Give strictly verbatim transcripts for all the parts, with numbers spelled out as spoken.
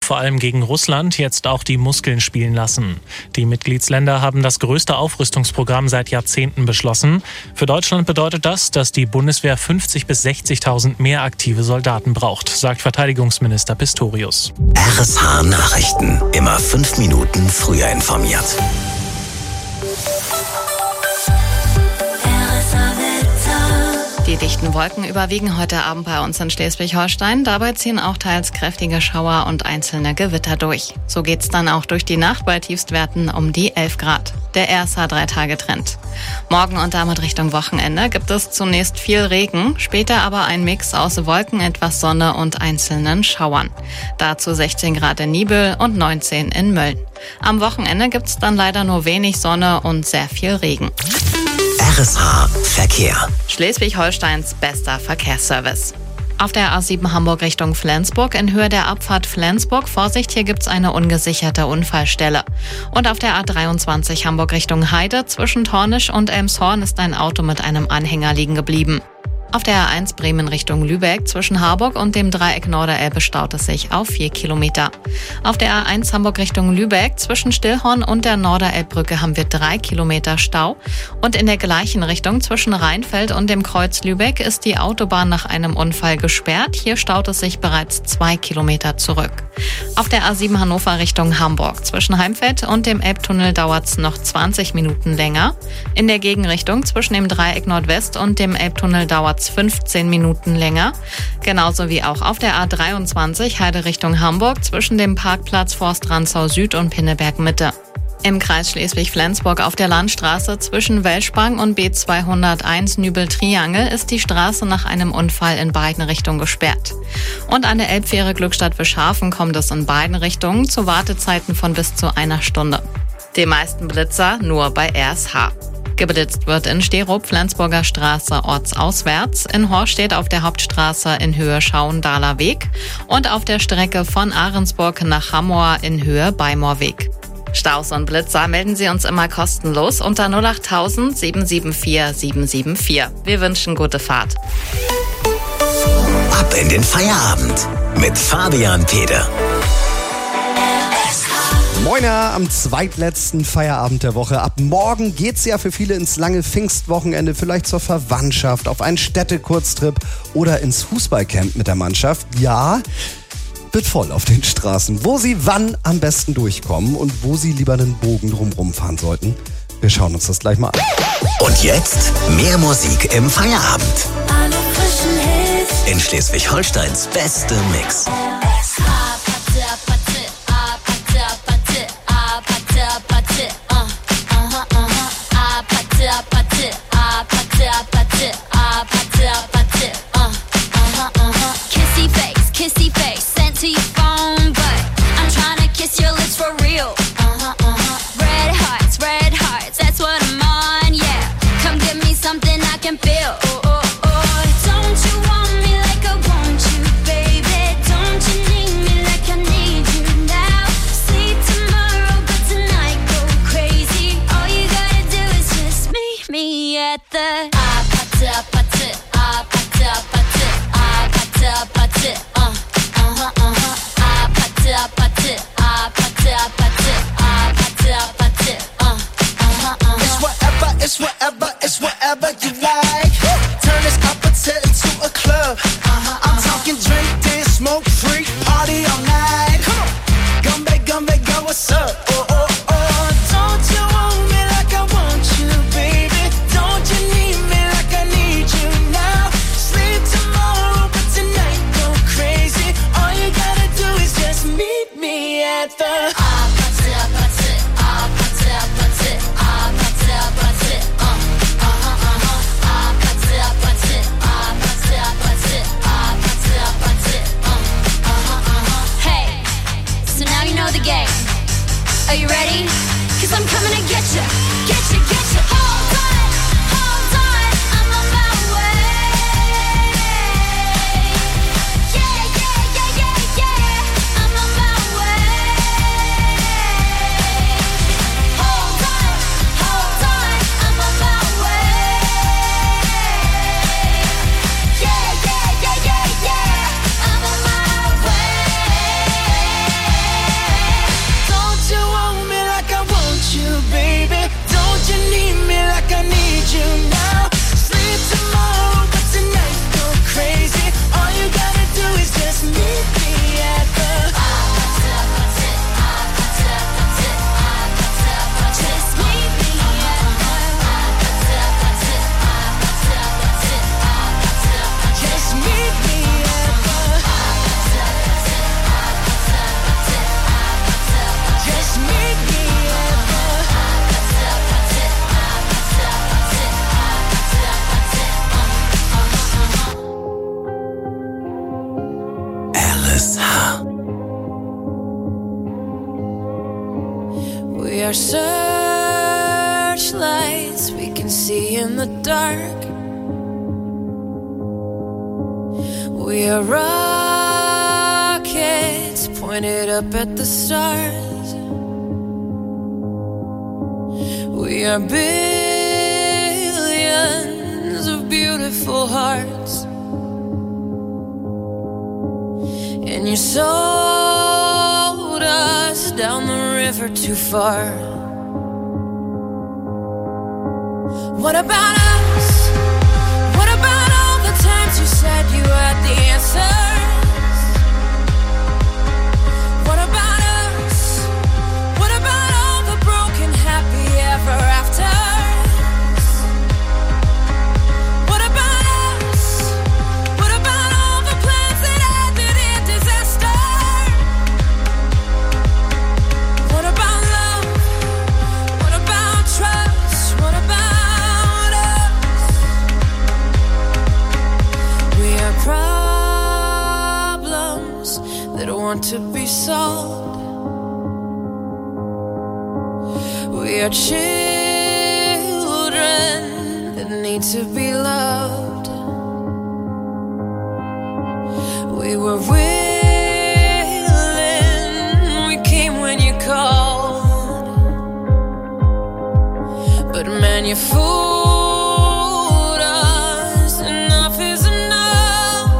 vor allem gegen Russland, jetzt auch die Muskeln spielen lassen. Die Mitgliedsländer haben das größte Aufrüstungsprogramm seit Jahrzehnten beschlossen. Für Deutschland bedeutet das, dass die Bundeswehr fünfzigtausend bis sechzigtausend mehr aktive Soldaten braucht, sagt Verteidigungsminister Pistorius. R S H Nachrichten. Immer fünf Minuten früher informiert. Die dichten Wolken überwiegen heute Abend bei uns in Schleswig-Holstein. Dabei ziehen auch teils kräftige Schauer und einzelne Gewitter durch. So geht's dann auch durch die Nacht bei Tiefstwerten um die elf Grad. Der R S H-Drei-Tage-Trend. Morgen und damit Richtung Wochenende gibt es zunächst viel Regen, später aber ein Mix aus Wolken, etwas Sonne und einzelnen Schauern. Dazu sechzehn Grad in Niebüll und neunzehn in Mölln. Am Wochenende gibt's dann leider nur wenig Sonne und sehr viel Regen. R S H Verkehr. Schleswig-Holsteins bester Verkehrsservice. Auf der A sieben Hamburg Richtung Flensburg in Höhe der Abfahrt Flensburg. Vorsicht, hier gibt's eine ungesicherte Unfallstelle. Und auf der A dreiundzwanzig Hamburg Richtung Heide zwischen Tornisch und Elmshorn ist ein Auto mit einem Anhänger liegen geblieben. Auf der A eins Bremen Richtung Lübeck zwischen Harburg und dem Dreieck Norderelbe staut es sich auf vier Kilometer. Auf der A eins Hamburg Richtung Lübeck zwischen Stillhorn und der Norderelbbrücke haben wir drei Kilometer Stau. Und in der gleichen Richtung zwischen Rheinfeld und dem Kreuz Lübeck ist die Autobahn nach einem Unfall gesperrt. Hier staut es sich bereits zwei Kilometer zurück. Auf der A sieben Hannover Richtung Hamburg zwischen Heimfeld und dem Elbtunnel dauert's noch zwanzig Minuten länger. In der Gegenrichtung zwischen dem Dreieck Nordwest und dem Elbtunnel dauert's fünfzehn Minuten länger. Genauso wie auch auf der A dreiundzwanzig Heide Richtung Hamburg zwischen dem Parkplatz Forst Rantzau Süd und Pinneberg Mitte. Im Kreis Schleswig-Flensburg auf der Landstraße zwischen Welschbang und B zweihunderteins Nübel-Triangel ist die Straße nach einem Unfall in beiden Richtungen gesperrt. Und an der Elbfähre Glückstadt-Wischhafen kommt es in beiden Richtungen zu Wartezeiten von bis zu einer Stunde. Die meisten Blitzer nur bei R S H. Geblitzt wird in Sterup, Flensburger Straße ortsauswärts, in Horstedt auf der Hauptstraße in Höhe Schauendaler Weg und auf der Strecke von Ahrensburg nach Hammoor in Höhe Beimorweg. Staus und Blitzer melden Sie uns immer kostenlos unter null acht tausend sieben sieben vier sieben sieben vier. Wir wünschen gute Fahrt. Ab in den Feierabend mit Fabian Pede. Moiner am zweitletzten Feierabend der Woche. Ab morgen geht's ja für viele ins lange Pfingstwochenende, vielleicht zur Verwandtschaft, auf einen Städtekurztrip oder ins Fußballcamp mit der Mannschaft. Ja, wird voll auf den Straßen. Wo Sie wann am besten durchkommen und wo Sie lieber einen Bogen drumrum fahren sollten. Wir schauen uns das gleich mal an. Und jetzt mehr Musik im Feierabend. Alle frischen Hits. In Schleswig-Holsteins beste Mix. Kissy face, kissy face, sent to your phone, but I'm trying to kiss your lips for real. Red hearts, red hearts, that's what I'm on, yeah. Come give me something I can feel. Oh, oh, oh. Don't you want me like I want you, baby? Don't you need me like I need you now? Sleep tomorrow, but tonight go crazy. All you gotta do is just meet me at the ah, pata, pata, ah, pata, pata, ah, pata, pata, uh, uh-huh, uh-huh, ah, pata, pata, ah, pata, pata, ah, pata, pata, uh, uh-huh, uh-huh. It's whatever, it's whatever, it's whatever you like. Turn this appetite into a club. I'm talking drink, dance, smoke, freak, party all night. Come on, gumbe, gumbe, go, what's up? Oh, oh, oh, don't you want me like I want you, baby? Don't you need me like I need you now? Sleep tomorrow, but tonight go crazy. All you gotta do is just meet me at the ah, pata, pata, ah, pata, pata, ah, pata, pata, uh, uh-huh, uh-huh, ah, pata, pata, ah, pata, pata, ah, pata, pata, uh, uh-huh, uh-huh. Hey, so now you know the game. Are you ready? 'Cause I'm coming to get you, get you, get you. Hold on, hold on, I'm on my way. Yeah, yeah, yeah, yeah, yeah, I'm on my way. Hold on, hold on, I'm on my way. Yeah, yeah, yeah, yeah, yeah, I'm on my way. are searchlights we can see in the dark. We are rockets pointed up at the stars. We are billions of beautiful hearts. And you sold us down the river too far. What about us? What about all the times you said you had the answers? What about us? What about all the broken happy ever afters? What about us? What about all the plans that ended in disaster? What about love? What about trust? What about us? We are problems that want to be solved. We are children that need to be loved. We were willing, we came when you called. But man, you fooled us, enough is enough.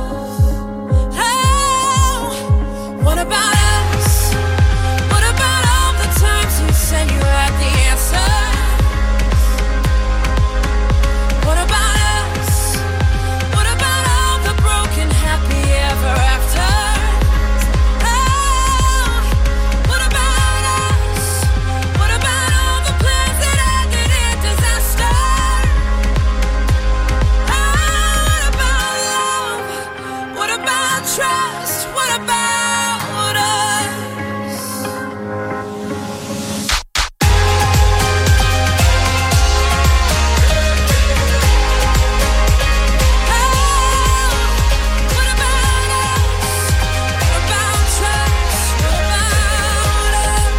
Oh, what about us? What about all the times you said you had the answer? What about us? What about all the broken happy ever afters? Oh, what about us? What about all the plans that ended in disaster? Oh, what about love? What about trust? What about us? What about us? What about trust? What about us?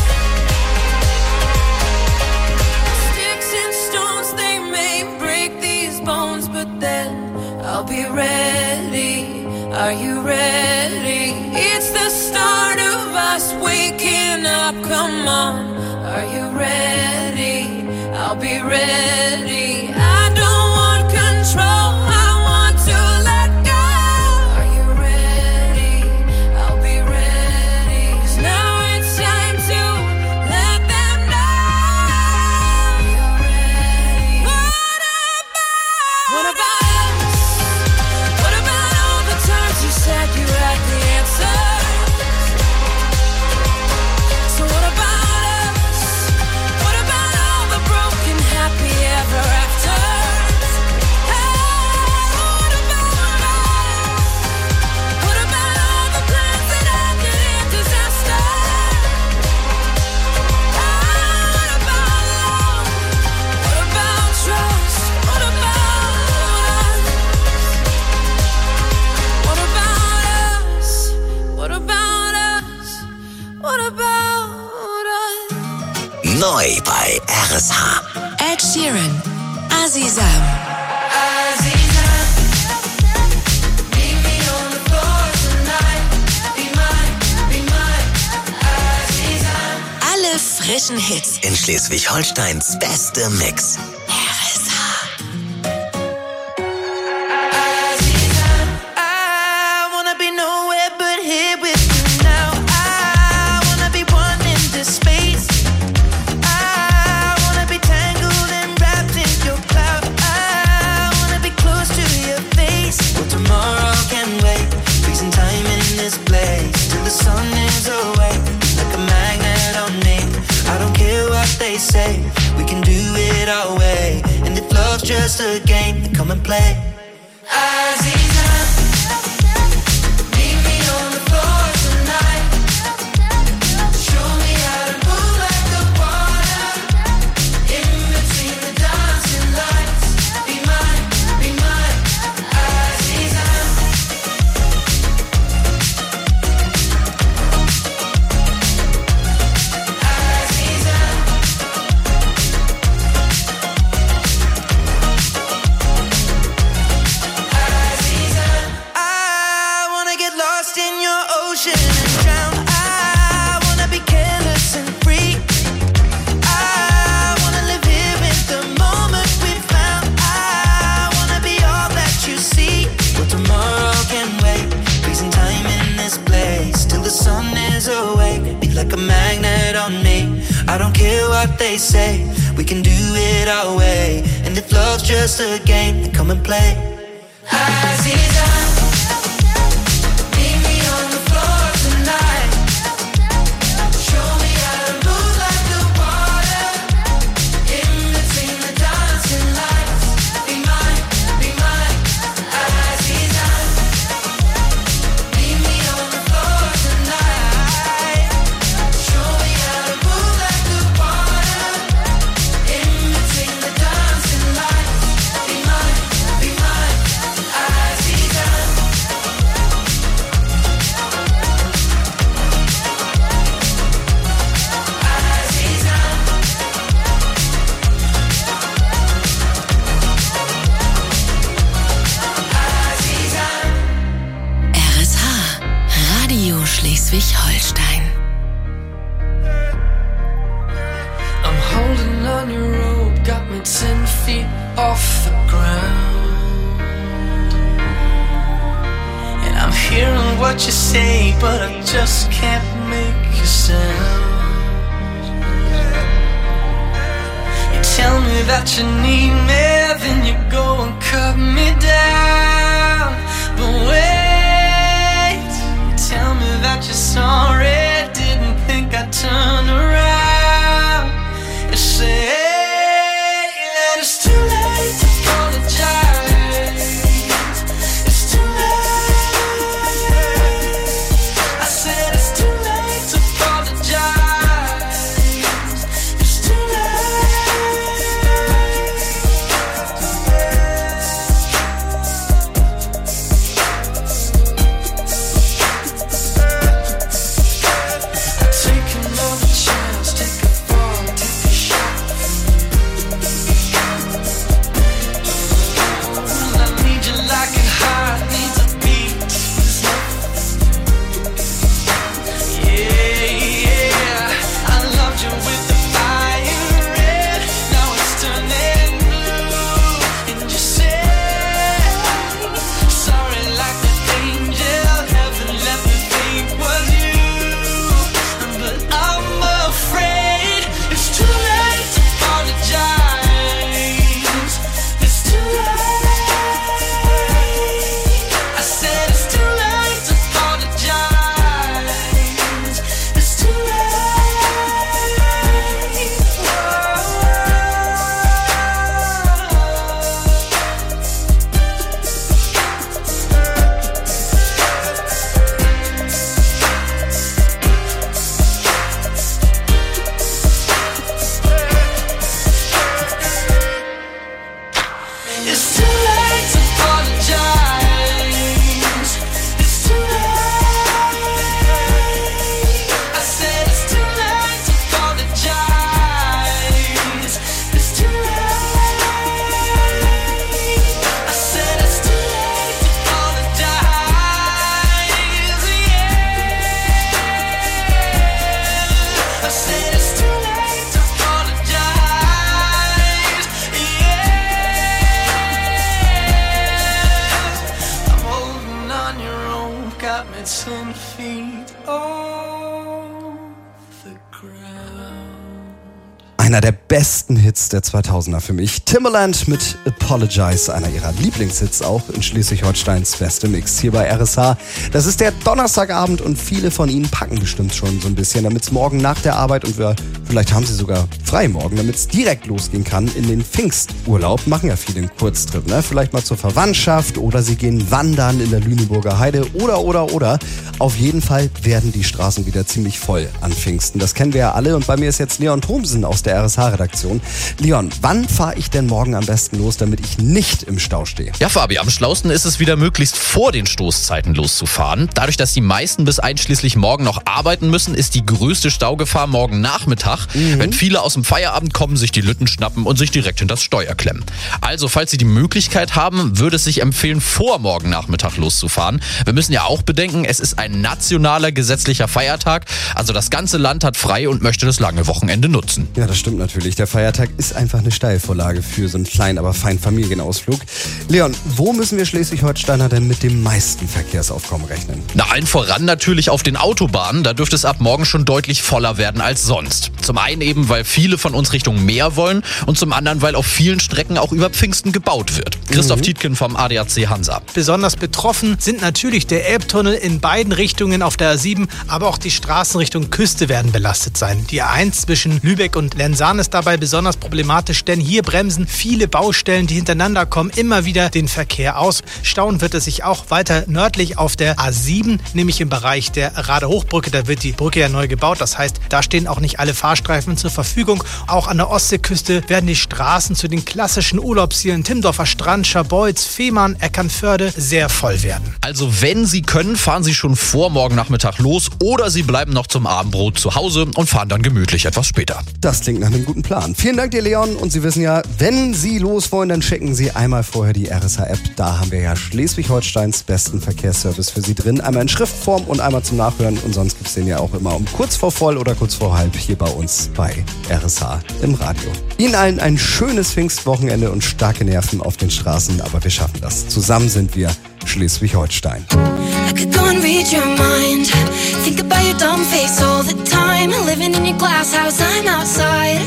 Sticks and stones, they may break these bones, but then I'll be ready. Are you ready? It's the start of us waking up. Come on. Are you ready? I'll be ready. I don't want control. I want to let go. Are you ready? I'll be ready. 'Cause now it's time to let them know. Are you ready? What about? What about us? What about all the times you said you had the answer? So what about us? What about all the broken happy ever afters? Hey, what about us? What about all the plans that ended in disaster? Hey, what about love? What about trust? What about us? What about us? What about us? What about us? Neu bei R S H. Ed Sheeran, Aziza. Alle frischen Hits. In Schleswig-Holsteins beste Mix. R S H. I wanna be nowhere but here with you now. I wanna be one in this space. I wanna be tangled and wrapped in your cloud. I wanna be close to your face. Well, tomorrow can wait. Freezing time in this place till the sun is away. Like a magnet on me. I don't care what they say. We can do it our way. And if love's just a game, then come and play. Aziza, meet me on the floor tonight. Show me how to move like the water. In between the dancing lights. Be mine, be mine, Aziza. Aziza. days away. Be like a magnet on me. I don't care what they say. We can do it our way. And if love's just a game, then come and play. Aziza, meet me on the floor tonight. Show me how to move like the water. In between the dancing lights. Be mine, be mine. Aziza, meet me on the floor tonight. Show me how to move like the water. In between the dancing lights. Be mine, be mine. Aziza. Aziza. Aziza. R S H, Radio Schleswig-Holstein. I'm holding on your rope, got me ten feet off the ground. And I'm hearing what you say, but I just can't make a sound. You tell me that you need me, then you go and cut me down. But wait, you tell me that you're sorry, didn't think I'd turn around. You say that it's too late to apologize. It's too late. I said it's too late to apologize. It's too late. Take another chance, take a fall, take a shot. I need you like a heart needs a beat. Yeah, yeah. I loved you with the fire red. Now it's turning blue. And you say sorry like an angel. Heaven let me think was you. But I'm afraid it's too late to apologize. It's too late. I said it's too late to apologize. It's too late. It's too late to apologize. It's too late. I said it's too late to apologize. It's too late. I said it's too late to apologize. Yeah. I said it's too late to apologize. Yeah. I'm holding on your rope, got me ten feet off the ground. Einer der besten Hits der zweitausender für mich. Timbaland mit Apologize, einer ihrer Lieblingshits auch in Schleswig-Holsteins beste Mix hier bei R S H. Das ist der Donnerstagabend und viele von Ihnen packen bestimmt schon so ein bisschen, damit es morgen nach der Arbeit und wir, vielleicht haben Sie sogar frei morgen, damit es direkt losgehen kann in den Pfingsturlaub. Machen ja viele einen Kurztrip, ne? Vielleicht mal zur Verwandtschaft oder Sie gehen wandern in der Lüneburger Heide oder, oder, oder. Auf jeden Fall werden die Straßen wieder ziemlich voll an Pfingsten. Das kennen wir ja alle und bei mir ist jetzt Leon Thomsen aus der R S H-Redaktion. Leon, wann fahre ich denn morgen am besten los, damit ich nicht im Stau stehe? Ja, Fabi, am schlausten ist es wieder möglichst vor den Stoßzeiten loszufahren. Dadurch, dass die meisten bis einschließlich morgen noch arbeiten müssen, ist die größte Staugefahr morgen Nachmittag, mhm. wenn viele aus dem Feierabend kommen, sich die Lütten schnappen und sich direkt hinters Steuer klemmen. Also, falls Sie die Möglichkeit haben, würde es sich empfehlen, vor morgen Nachmittag loszufahren. Wir müssen ja auch bedenken, es ist ein nationaler gesetzlicher Feiertag. Also das ganze Land hat frei und möchte das lange Wochenende nutzen. Ja, das stimmt natürlich. Der Feiertag ist einfach eine Steilvorlage für so einen kleinen, aber feinen Familienausflug. Leon, wo müssen wir Schleswig-Holsteiner denn mit dem meisten Verkehrsaufkommen rechnen? Na, allen voran natürlich auf den Autobahnen. Da dürfte es ab morgen schon deutlich voller werden als sonst. Zum einen eben, weil viele von uns Richtung Meer wollen und zum anderen, weil auf vielen Strecken auch über Pfingsten gebaut wird. Christoph mhm. Tietgen vom A D A C Hansa. Besonders betroffen sind natürlich der Elbtunnel in beiden Richtungen auf der A sieben, aber auch die Straßen Richtung Küste werden belastet sein. Die A eins zwischen Lübeck und Lenzahn ist dabei besonders problematisch, denn hier bremsen viele Baustellen, die hintereinander kommen, immer wieder den Verkehr aus. Stauen wird es sich auch weiter nördlich auf der A sieben, nämlich im Bereich der Radehochbrücke. Da wird die Brücke ja neu gebaut, das heißt, da stehen auch nicht alle Fahrstreifen zur Verfügung. Auch an der Ostseeküste werden die Straßen zu den klassischen Urlaubszielen Timmendorfer Strand, Scharbeutz, Fehmarn, Eckernförde sehr voll werden. Also wenn Sie können, fahren Sie schon vor morgen Nachmittag los oder Sie bleiben noch zum Abendbrot zu Hause und fahren dann gemütlich etwas später. Das klingt nach einem guten Plan. Vielen Dank dir, Leon. Und Sie wissen ja, wenn Sie los wollen, dann schicken Sie einmal vorher die R S H-App. Da haben wir ja Schleswig-Holsteins besten Verkehrsservice für Sie drin. Einmal in Schriftform und einmal zum Nachhören. Und sonst gibt es den ja auch immer um kurz vor voll oder kurz vor halb hier bei uns bei R S H im Radio. Ihnen allen ein schönes Pfingstwochenende und starke Nerven auf den Straßen. Aber wir schaffen das. Zusammen sind wir Schleswig-Holstein. I could go and read your mind. Think about your dumb face all the time. Living in your glass house, I'm outside.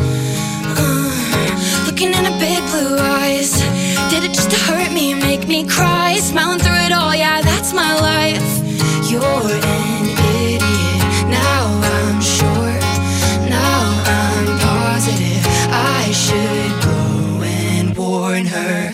Uh, looking in her big blue eyes. Did it just to hurt me, make me cry? Smiling through it all, yeah, that's my life. You're an idiot, now I'm sure. Now I'm positive I should go and warn her.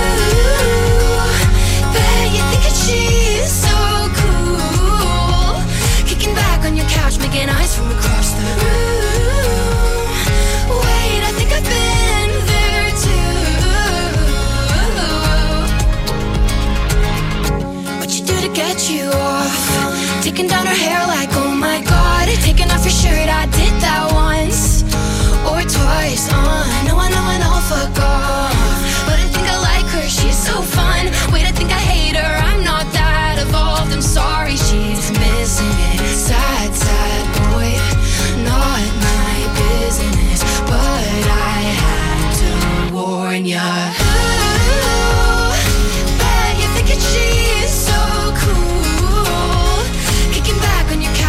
She's so cool, kicking back on your couch, making eyes from across the room. Wait, I think I've been there too. What you do to get you off? Taking down her hair like, oh my god. Taking off your shirt, I did that once or twice. Uh, no, I know, I know, fuck off. But I think I like her, she's so fun. Wait, I think I hate her, I'm not that evolved. I'm sorry, she's missing it. Sad, sad boy, not my business. But I had to warn ya. Ooh, bet you're thinking she's so cool, kicking back on your couch.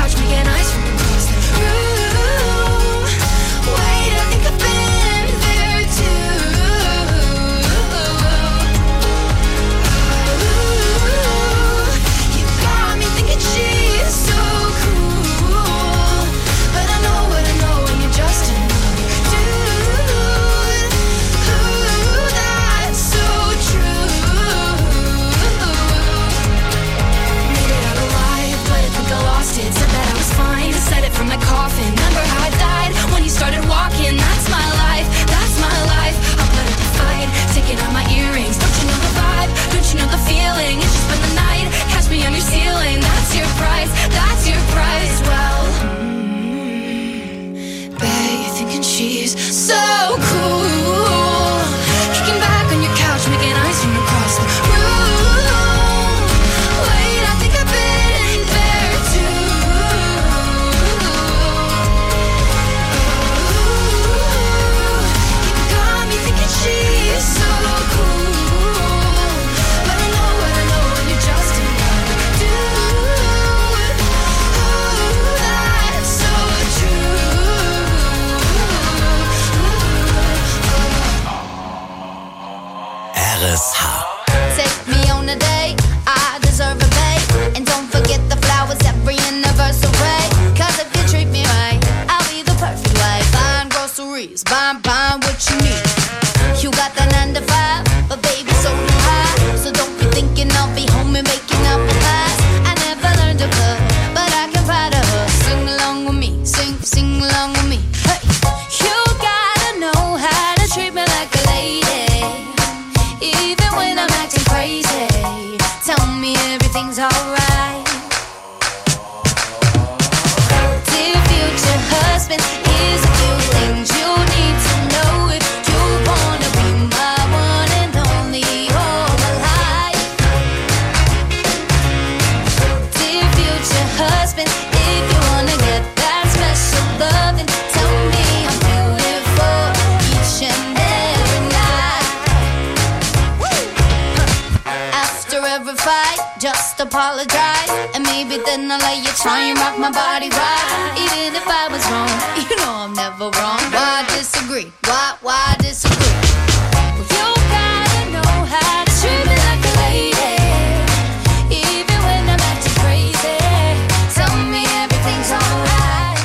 just apologize, and maybe then I'll let you try and rock my body right. Even if I was wrong, you know I'm never wrong. Why disagree? Why, why disagree? Well, you gotta know how to treat me like a lady, even when I'm acting crazy. Tell me everything's alright.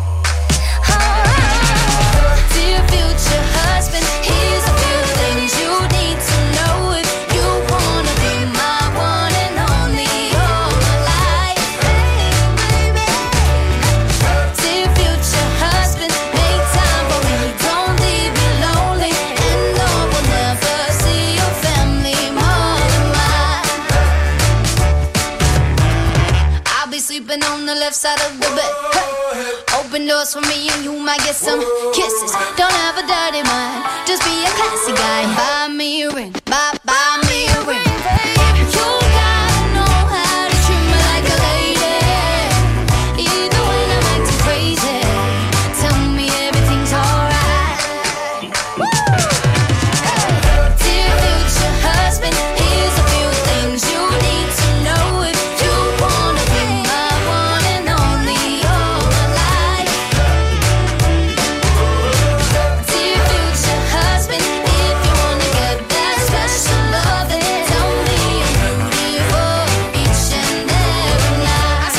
Oh, dear future husband, here's a few things you need to know if you wanna be my one and only all my life. Dear future husband, make time for me, don't leave me lonely, and no, we'll never see your family more than mine. I'll be sleeping on the left side of the bed. Hey. Open doors for me and you might get some kisses. Don't have a dirty mind, just be a classy guy. Buy me a ring, buy, buy me a ring. You gotta know how to treat me like a lady, even when I'm acting crazy. Tell me everything's alright. Dear future husband, here's a few things you need to know if you wanna be my one and only all my life. Dear future husband, if you wanna get that special love, then tell me I'm beautiful each and every night.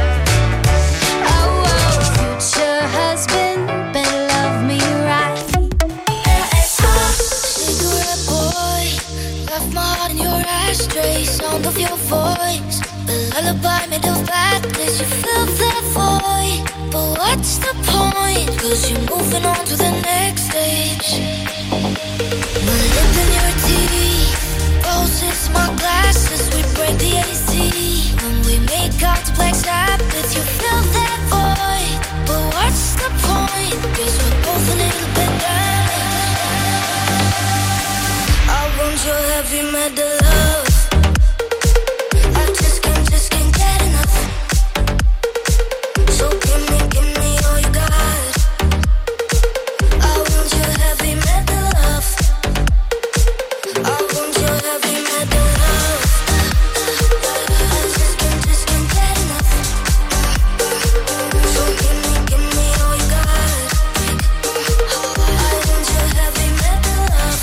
Oh, oh, future husband, better love me right. Cigarette boy, left my heart in your ashtray. Sound of your voice, the lullaby made of bad days. You fill that void, but what's the point? Cause you're moving on to the next stage. My lip in your teeth, roses, my glasses, we break the A C. When we make out to Black Sabbath, you fill that void, but what's the point? Cause we're both a little bit damaged. I want your heavy metal love. I just can't, just can't get enough. So give me, give me all you got. I want your heavy metal love. I want your heavy metal love. I just can't, just can't get enough. So give me, give me all you got. I want your heavy metal love.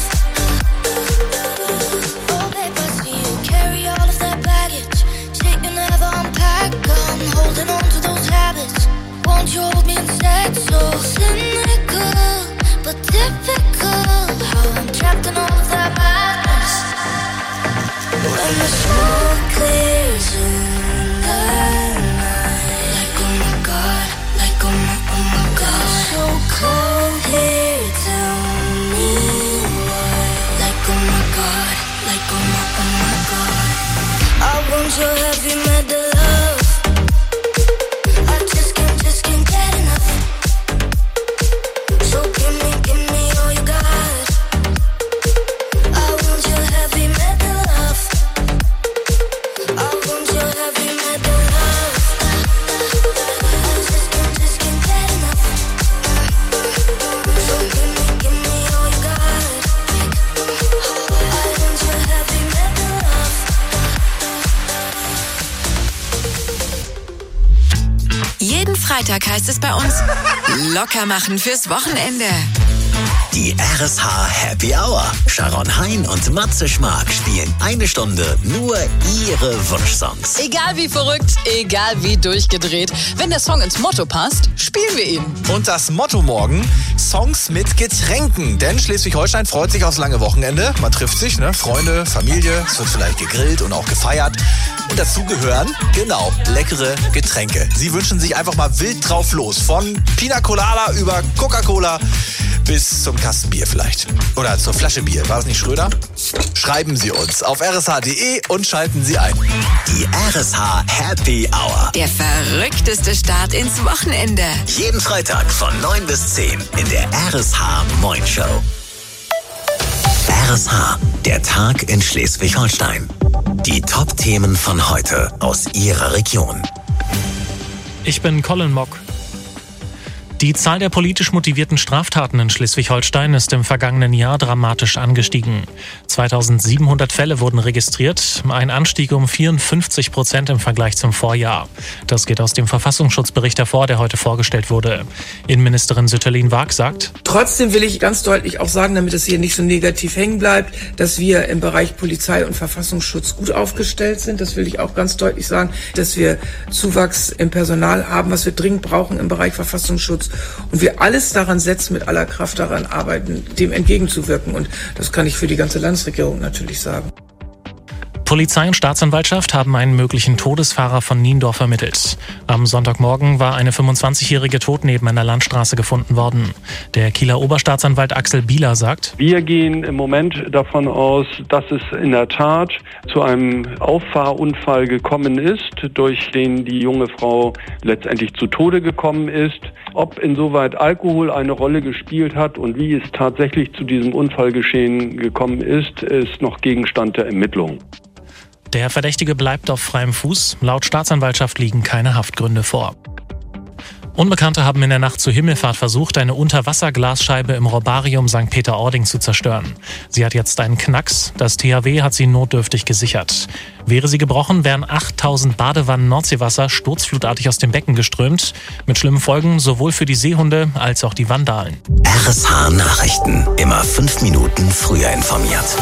Oh babe, I see you carry all of that baggage. Shit you never unpack. I'm holding on to those habits. Won't you hold me instead? So cynical, but typical. How I'm trapped in all of that madness. When the smoke clears in the night, like oh my god, like oh my, oh my god. So cold here, tell me why. Like oh my god, like oh my, oh my god. I want your heavy metal love. I just can't, just can't get enough. So give me, give me all you got. I want your heavy metal love. I want your heavy metal love. I just can't, just can't get enough. So give me, give me all you got. I want your heavy metal love. Jeden Freitag heißt es bei uns locker machen fürs Wochenende. Die R S H Happy Hour. Sharon Hein und Matze Schmark spielen eine Stunde nur ihre Wunschsongs. Egal wie verrückt, egal wie durchgedreht. Wenn der Song ins Motto passt, spielen wir ihn. Und das Motto morgen, Songs mit Getränken. Denn Schleswig-Holstein freut sich aufs lange Wochenende. Man trifft sich, ne? Freunde, Familie, es wird vielleicht gegrillt und auch gefeiert. Und dazu gehören, genau, leckere Getränke. Sie wünschen sich einfach mal wild drauf los. Von Pina Colada über Coca-Cola bis zum Kasten Bier vielleicht. Oder zur Flasche Bier. War das nicht Schröder? Schreiben Sie uns auf r s h punkt d e und schalten Sie ein. Die R S H Happy Hour. Der verrückteste Start ins Wochenende. Jeden Freitag von neun bis zehn in der R S H Moin Show. R S H, der Tag in Schleswig-Holstein. Die Top-Themen von heute aus Ihrer Region. Ich bin Colin Mock. Die Zahl der politisch motivierten Straftaten in Schleswig-Holstein ist im vergangenen Jahr dramatisch angestiegen. zweitausendsiebenhundert Fälle wurden registriert, ein Anstieg um vierundfünfzig Prozent im Vergleich zum Vorjahr. Das geht aus dem Verfassungsschutzbericht hervor, der heute vorgestellt wurde. Innenministerin Sütterlin-Waag sagt: Trotzdem will ich ganz deutlich auch sagen, damit es hier nicht so negativ hängen bleibt, dass wir im Bereich Polizei und Verfassungsschutz gut aufgestellt sind. Das will ich auch ganz deutlich sagen, dass wir Zuwachs im Personal haben, was wir dringend brauchen im Bereich Verfassungsschutz. Und wir alles daran setzen, mit aller Kraft daran arbeiten, dem entgegenzuwirken. Und das kann ich für die ganze Landesregierung natürlich sagen. Polizei und Staatsanwaltschaft haben einen möglichen Todesfahrer von Niendorf ermittelt. Am Sonntagmorgen war eine fünfundzwanzigjährige tot neben einer Landstraße gefunden worden. Der Kieler Oberstaatsanwalt Axel Bieler sagt: Wir gehen im Moment davon aus, dass es in der Tat zu einem Auffahrunfall gekommen ist, durch den die junge Frau letztendlich zu Tode gekommen ist. Ob insoweit Alkohol eine Rolle gespielt hat und wie es tatsächlich zu diesem Unfallgeschehen gekommen ist, ist noch Gegenstand der Ermittlungen. Der Verdächtige bleibt auf freiem Fuß. Laut Staatsanwaltschaft liegen keine Haftgründe vor. Unbekannte haben in der Nacht zur Himmelfahrt versucht, eine Unterwasserglasscheibe im Robarium Sankt Peter-Ording zu zerstören. Sie hat jetzt einen Knacks. Das T H W hat sie notdürftig gesichert. Wäre sie gebrochen, wären achttausend Badewannen Nordseewasser sturzflutartig aus dem Becken geströmt. Mit schlimmen Folgen sowohl für die Seehunde als auch die Vandalen. R S H Nachrichten. Immer fünf Minuten früher informiert.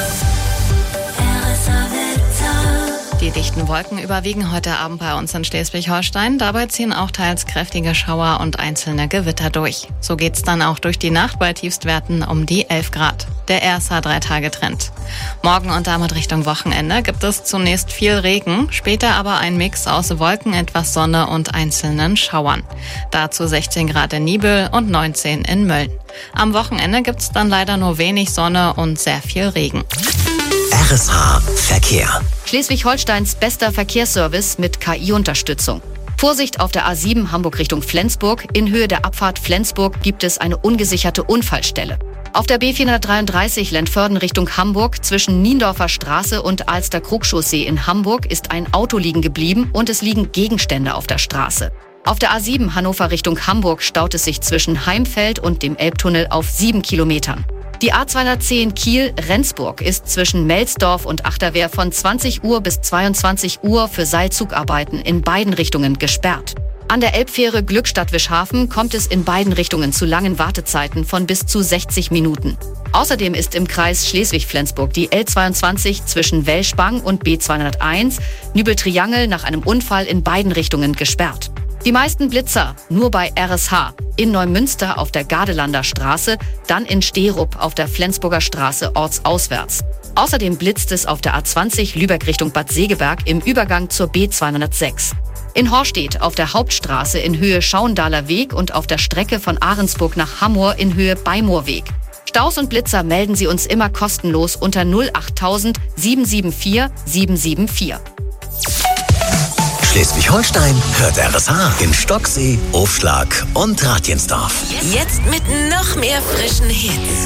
Die dichten Wolken überwiegen heute Abend bei uns in Schleswig-Holstein. Dabei ziehen auch teils kräftige Schauer und einzelne Gewitter durch. So geht's dann auch durch die Nacht bei Tiefstwerten um die elf Grad. Der R S H-Drei-Tage-Trend. Morgen und damit Richtung Wochenende gibt es zunächst viel Regen, später aber ein Mix aus Wolken, etwas Sonne und einzelnen Schauern. Dazu sechzehn Grad in Niebüll und neunzehn in Mölln. Am Wochenende gibt's dann leider nur wenig Sonne und sehr viel Regen. R S H Verkehr. Schleswig-Holsteins bester Verkehrsservice mit K I-Unterstützung. Vorsicht auf der A sieben Hamburg Richtung Flensburg. In Höhe der Abfahrt Flensburg gibt es eine ungesicherte Unfallstelle. Auf der B vierhundertdreiunddreißig Lentförden Richtung Hamburg zwischen Niendorfer Straße und Alster-Krug-Chaussee in Hamburg ist ein Auto liegen geblieben und es liegen Gegenstände auf der Straße. Auf der A sieben Hannover Richtung Hamburg staut es sich zwischen Heimfeld und dem Elbtunnel auf sieben Kilometern. Die A zweihundertzehn Kiel-Rendsburg ist zwischen Melsdorf und Achterwehr von zwanzig Uhr bis zweiundzwanzig Uhr für Seilzugarbeiten in beiden Richtungen gesperrt. An der Elbfähre Glückstadt-Wischhafen kommt es in beiden Richtungen zu langen Wartezeiten von bis zu sechzig Minuten. Außerdem ist im Kreis Schleswig-Flensburg die L zweiundzwanzig zwischen Wellspang und B zweihunderteins Nübel-Triangel nach einem Unfall in beiden Richtungen gesperrt. Die meisten Blitzer nur bei R S H. In Neumünster auf der Gardelanda Straße, dann in Sterup auf der Flensburger Straße ortsauswärts. Außerdem blitzt es auf der A zwanzig Lübeck Richtung Bad Segeberg im Übergang zur B zweihundertsechs. In Horstedt auf der Hauptstraße in Höhe Schauendaler Weg und auf der Strecke von Ahrensburg nach Hammoor in Höhe Beimoorweg. Staus und Blitzer melden Sie uns immer kostenlos unter null achttausend sieben sieben vier sieben sieben vier. Schleswig-Holstein hört R S H in Stocksee, Aufschlag und Ratjensdorf. Jetzt mit noch mehr frischen Hits.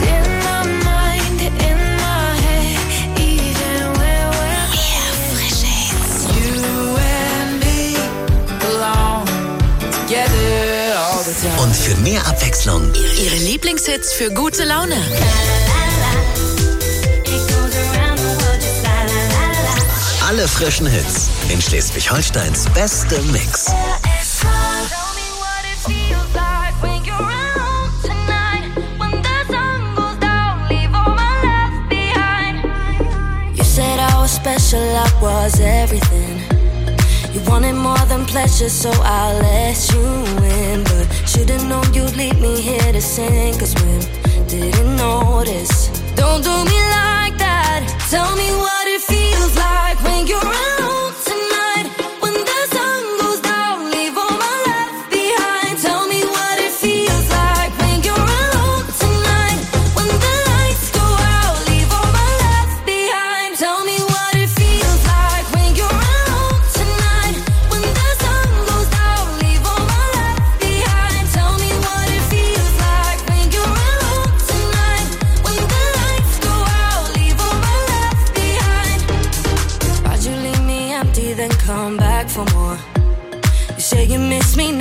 Mehr frische Hits. Und für mehr Abwechslung Ihre Lieblingshits für gute Laune. alle frischen Hits in Schleswig-Holsteins bestem Mix. Said I was special, I was everything. You wanted more than pleasure, so I let you in. But should've known you'd leave me here to sing. Cause when didn't notice. Don't do me like that. Tell me what it feels like when you're alone tonight. When the sun goes down, leave all my left behind. Tell me what it feels like when you're alone tonight. When the lights go out, leave all my left behind. Tell me what it feels like when you're alone tonight. When the sun goes down, leave all my left behind. Tell me what it feels like when you're alone tonight. When the lights go out, leave all my left behind.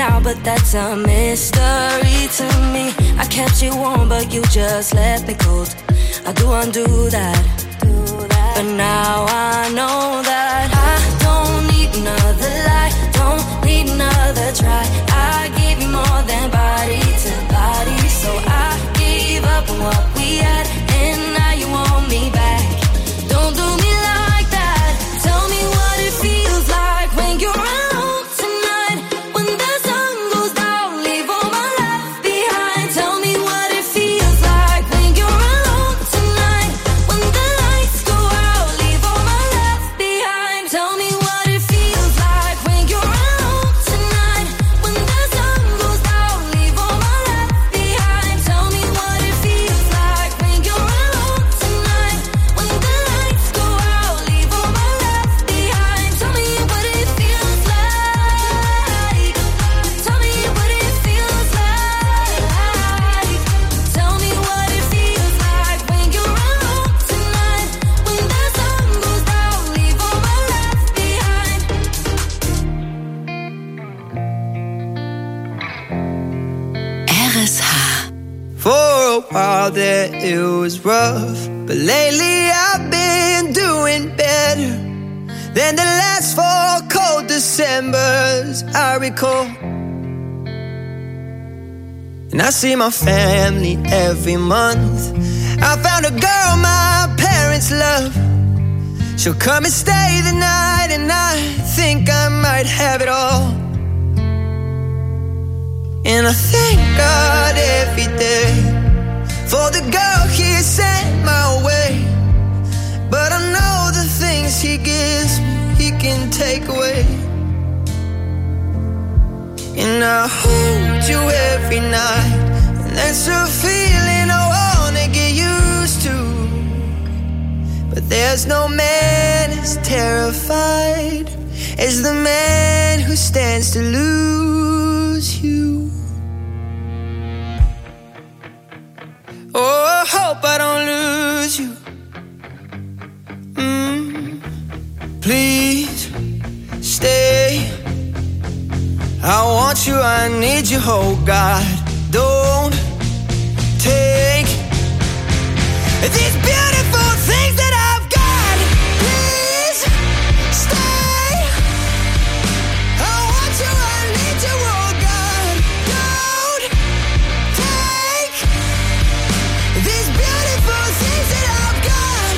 now, but that's a mystery to me. I kept you warm, but you just left me cold. I do undo that, but now I know that I don't need another lie, don't need another try. I gave you more than body to body, so I gave up on what we had, and now you want me back. Don't do me like that. Tell me what it feels like when you're alone tonight. When the sun goes down, leave all my left behind. Tell me what it feels like when you're alone tonight. When the lights go out, leave all my left behind. Tell me what it feels like when you're alone tonight. When the sun goes down, leave all my left behind. Tell me what it feels like when you're alone tonight. When the lights go out, leave all my left behind. Tell me what it feels like. Tell me what it feels like. Tell me what it feels like when you're alone tonight. When the sun goes down, leave all my left behind. R S H. For a while there it was rough, but lately I've been doing better than the last four cold Decembers I recall. And I see my family every month. I found a girl my parents love. She'll come and stay the night, and I think I might have it all. And I thank God every day for the girl He sent my way. But I know the things He gives me, He can take away. And I hold you every night, and that's a feeling I wanna get used to. But there's no man as terrified as the man who stands to lose you. Oh, I hope I don't lose you. Mm, please stay. I want you, I need you, oh God. Don't take these beautiful things that I've got. Please stay. I want you, I need you, oh God. Don't take these beautiful things that I've got.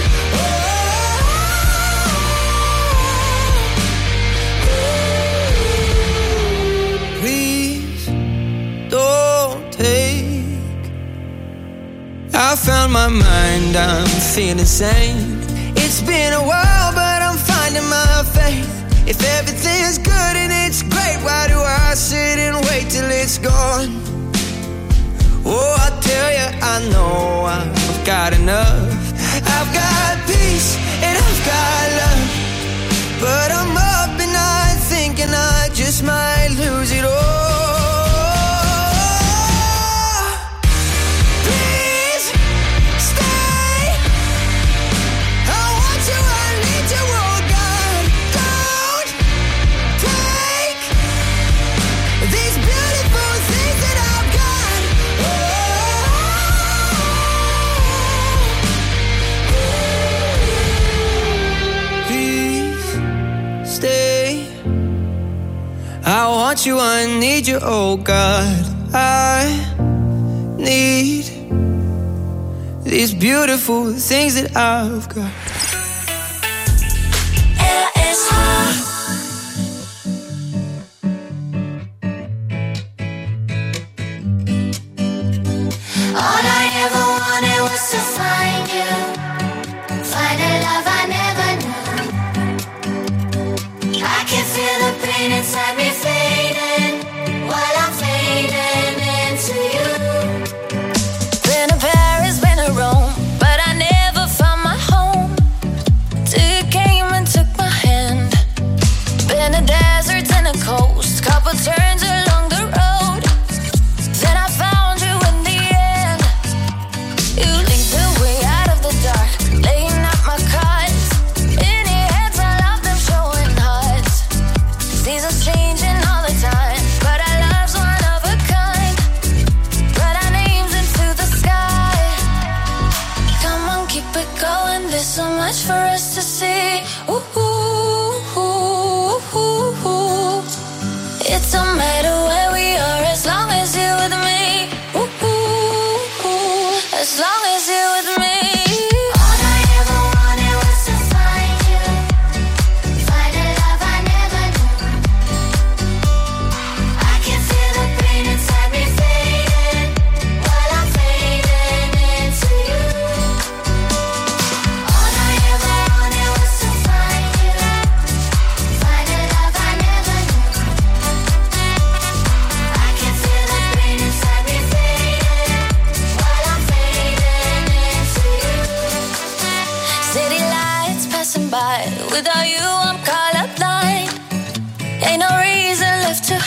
Oh, please don't take. I found my mind, I'm feeling sane. It's been a while, but I'm finding my faith. If everything's good and it's great, why do I sit and wait till it's gone? Oh, I tell you, I know I've got enough. I've got peace and I've got love. But I'm up and I'm thinking I just might lose it all. Please stay. I want you, I need you, oh God. Don't take these beautiful things that I've got. Please stay. I want you, I need you, oh God. I need these beautiful things that I've got. R S H. All I ever wanted was to find you, find a love I never knew. I can feel the pain inside me fading while I'm fading into you. Been to Paris, been to Rome, but I never found my home.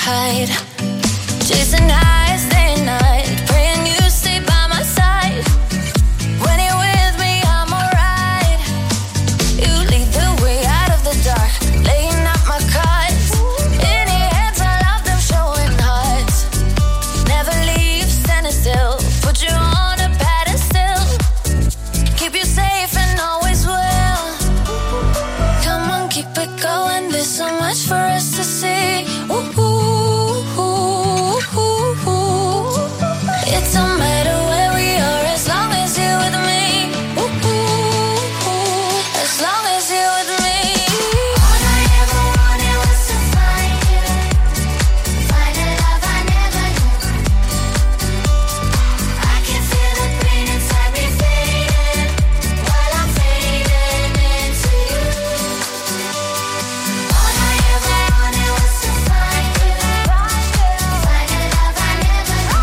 hide. Chasing highs day and night, praying you stay by my side. When you're with me, I'm alright. You lead the way out of the dark, laying out my cards. In your hands, I love them showing hearts. Never leave standing still, put you on a pedestal. Keep you safe and always will. Come on, keep it going, there's so much for us to see. Ooh, ooh, ooh, ooh, ooh. It don't matter where we are as long as you're with me. Ooh, ooh, ooh. As long as you're with me. All I ever wanted was to find you, find a love I never knew. I can feel the pain inside me fading while I'm fading into you. All I ever wanted was to find you, find a love I never knew.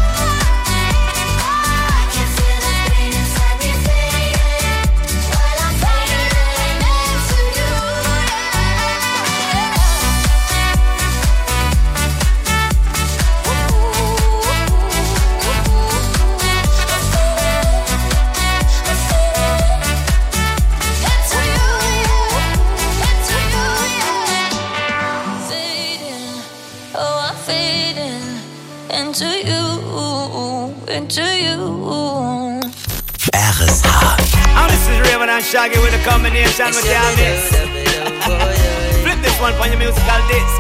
I can feel the pain inside me fading while I'm fading into you. Fading, oh I'm fading into you, into you. R S H. And this is Raven and Shaggy with a combination with your mix. Flip this one on your musical disc.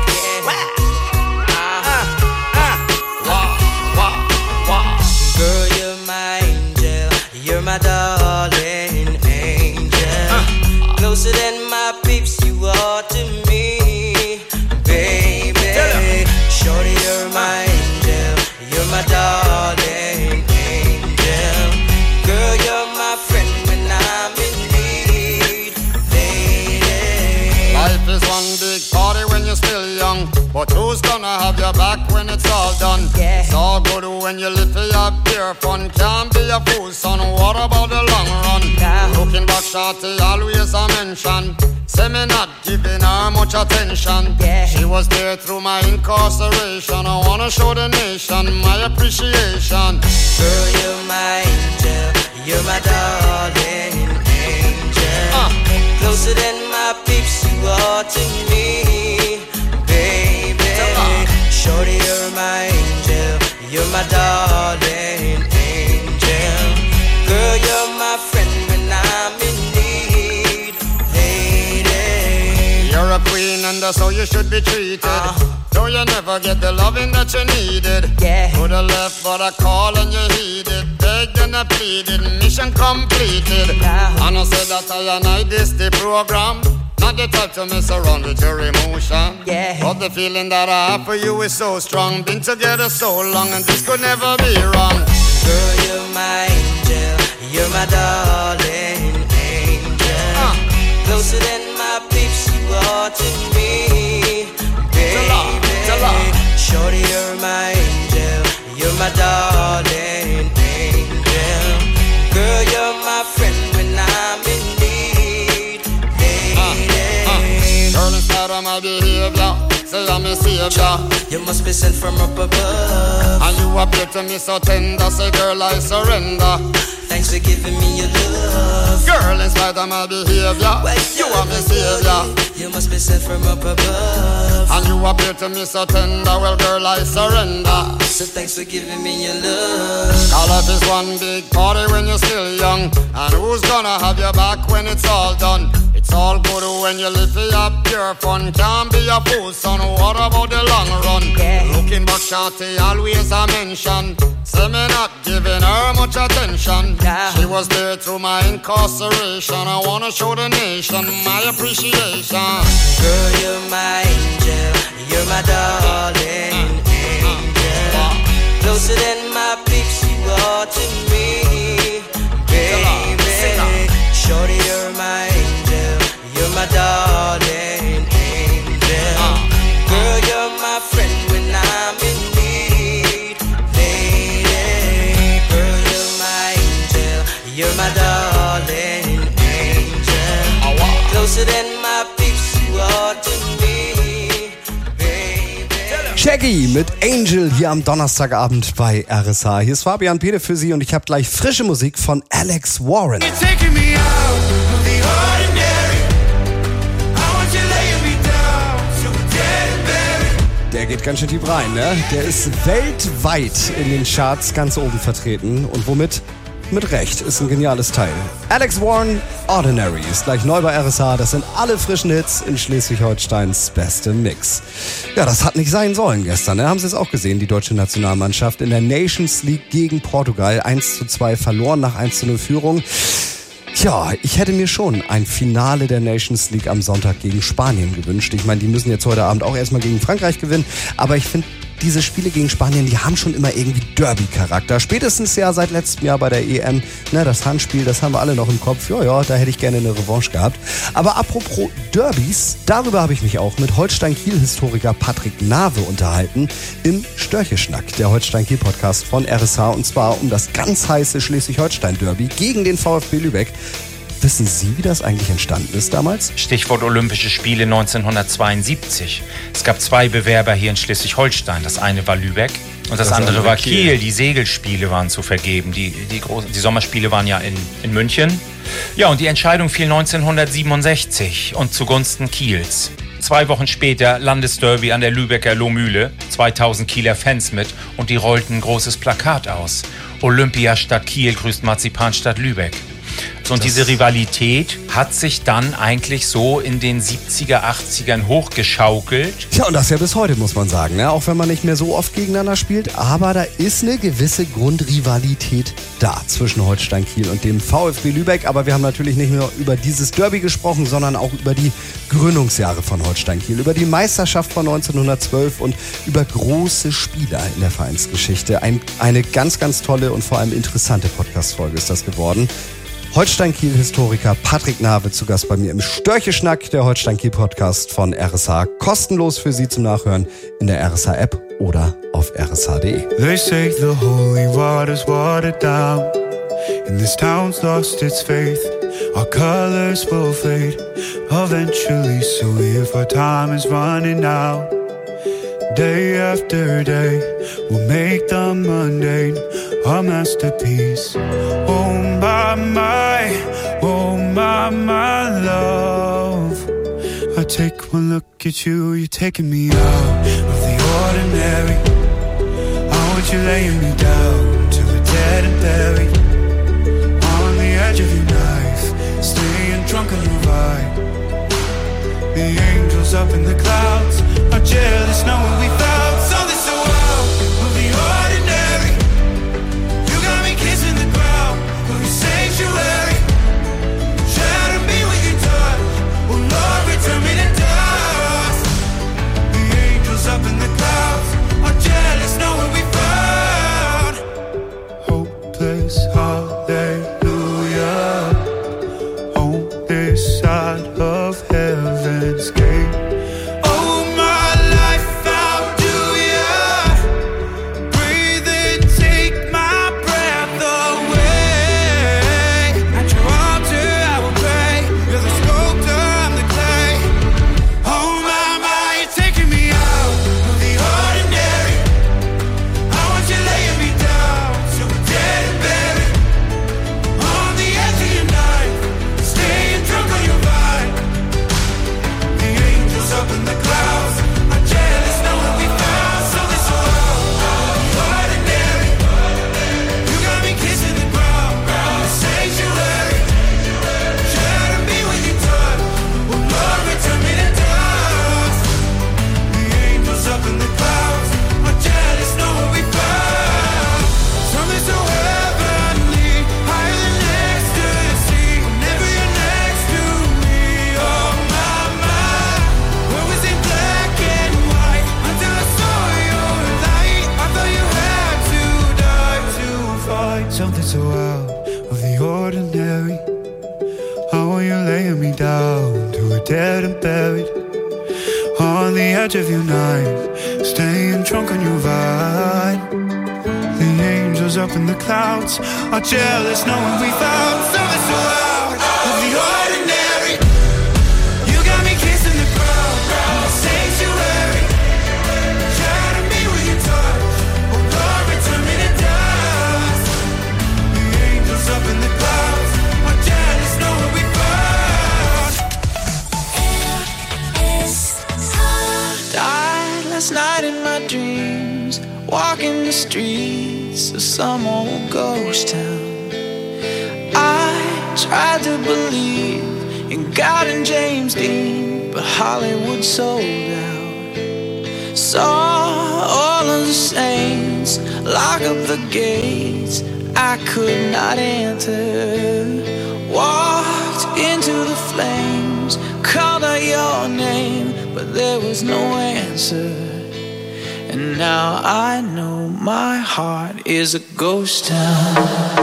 Girl, you're my angel, you're my darling angel. Closer than my peeps, you are to me, baby. Shorty, you're my angel, you're my darling angel. Girl, you're my friend when I'm in need, lady. Life is one big party when you're still young, but who's gonna have your back when it's all done? Yeah. It's all good when you live for your pure fun. Can't be a fool, son. What about the long run? Yeah. Looking back, shorty, always a mention. Say me not giving her much attention. Yeah. She was there through my incarceration. I wanna show the nation my appreciation. Girl, you're my angel, you're my darling angel. Uh. Closer than my peeps, you are to me, baby. Shorty, you're my angel, you're my darling angel. Girl, you're my friend when I'm in need, lady. You're a queen and that's how you should be treated. Uh. Though you never get the loving that you needed. Yeah. Could have left but I called and you heeded. Begged and I pleaded, mission completed. Yeah. And I said that I and I this the program. Not the type to mess around with your emotion. Yeah. But the feeling that I have for you is so strong. Been together so long and this could never be wrong. Girl, you're my angel, you're my darling angel. Uh. Closer than my peeps, you are to me, baby. Tell her. Shorty, you're my angel, you're my darling angel. Girl, you're my friend when I'm in need, lady. Girl, instead of my behavior, say I'm a savior. You must be sent from up above. And you appear to me so tender, say girl I surrender. Thanks for giving me your love. Girl, in spite of my behavior, you are my savior. You must be sent from up above. And you appear to me so tender, well girl I surrender. So thanks for giving me your love. Our life is one big party when you're still young. And who's gonna have your back when it's all done? It's all good when you live for your pure fun. Can't be a fool, son, what about the long run? Yeah. Looking back, shorty, always a mention. Say me not giving her much attention. Yeah. She was there through my incarceration. I wanna show the nation my appreciation. Girl, you're my angel, you're my darling angel. Closer than my peeps, you are to me, baby. Shorty, you're my angel, you're my darling angel. Girl, you're my friend when I'm in need, lady. Girl, you're my angel, you're my darling angel. Closer than my peeps, you are to me, baby. Shaggy mit Angel hier am Donnerstagabend bei R S H. Hier ist Fabian Pede für Sie und ich habe gleich frische Musik von Alex Warren. Der geht ganz schön tief rein, ne? Der ist weltweit in den Charts ganz oben vertreten und womit? Mit Recht, ist ein geniales Teil. Alex Warren, Ordinary, ist gleich neu bei R S H. Das sind alle frischen Hits in Schleswig-Holsteins beste Mix. Ja, das hat nicht sein sollen gestern, ne? Haben Sie es auch gesehen, die deutsche Nationalmannschaft in der Nations League gegen Portugal. eins zu zwei verloren nach eins zu null Führung. Tja, ich hätte mir schon ein Finale der Nations League am Sonntag gegen Spanien gewünscht. Ich meine, die müssen jetzt heute Abend auch erstmal gegen Frankreich gewinnen. Aber ich finde, diese Spiele gegen Spanien, die haben schon immer irgendwie Derby-Charakter. Spätestens ja seit letztem Jahr bei der E M. Ne, das Handspiel, das haben wir alle noch im Kopf. Ja, ja, da hätte ich gerne eine Revanche gehabt. Aber apropos Derbys, darüber habe ich mich auch mit Holstein-Kiel-Historiker Patrick Nave unterhalten im Störcheschnack, der Holstein-Kiel-Podcast von R S H. Und zwar um das ganz heiße Schleswig-Holstein-Derby gegen den VfB Lübeck. Wissen Sie, wie das eigentlich entstanden ist damals? Stichwort Olympische Spiele neunzehnhundertzweiundsiebzig. Es gab zwei Bewerber hier in Schleswig-Holstein. Das eine war Lübeck und das, das andere war Kiel. Kiel. Die Segelspiele waren zu vergeben. Die, die, großen, die Sommerspiele waren ja in, in München. Ja, und die Entscheidung fiel neunzehnhundertsiebenundsechzig und zugunsten Kiels. Zwei Wochen später Landesderby an der Lübecker Lohmühle. zweitausend Kieler Fans mit und die rollten ein großes Plakat aus. Olympia Stadt Kiel grüßt Marzipan Stadt Lübeck. Und diese Rivalität hat sich dann eigentlich so in den siebziger, achtzigern hochgeschaukelt. Ja, und das ja bis heute, muss man sagen, ne? Auch wenn man nicht mehr so oft gegeneinander spielt. Aber da ist eine gewisse Grundrivalität da zwischen Holstein Kiel und dem VfB Lübeck. Aber wir haben natürlich nicht nur über dieses Derby gesprochen, sondern auch über die Gründungsjahre von Holstein Kiel, über die Meisterschaft von neunzehnhundertzwölf und über große Spieler in der Vereinsgeschichte. Ein, eine ganz, ganz tolle und vor allem interessante Podcast-Folge ist das geworden. Holstein-Kiel-Historiker Patrick Nave zu Gast bei mir im Störcheschnack, der Holstein-Kiel-Podcast von R S H. Kostenlos für Sie zum Nachhören in der R S H-App oder auf r s h punkt d e. They say the holy water's watered down and this town's lost its faith. Our colors will fade eventually, so if our time is running out, day after day we'll make the mundane our masterpiece. Oh my, my, oh my, my love, I take one look at you, you're taking me out of the ordinary. I want you laying me down to the dead and buried, on the edge of your knife, staying drunk on your vibe. The angels up in the clouds are jealous knowing we found something so out of the ordinary. You got me kissing the ground of your sanctuary. Shatter me with your touch, oh Lord, return me to dust. The angels up in the clouds are jealous knowing we found hopeless hallelujah on this side of heaven's gate. Something so out of the ordinary. How are you laying me down to a dead and buried, on the edge of your knife, staying drunk on your vine. The angels up in the clouds are jealous knowing we found something so out of the ordinary. You got me kissing the ground, sanctuary. Shatter me streets of some old ghost town. I tried to believe in God and James Dean, but Hollywood sold out. Saw all of the saints lock up the gates I could not enter. Walked into the flames, called out your name, but there was no answer. And now I know my heart is a ghost town.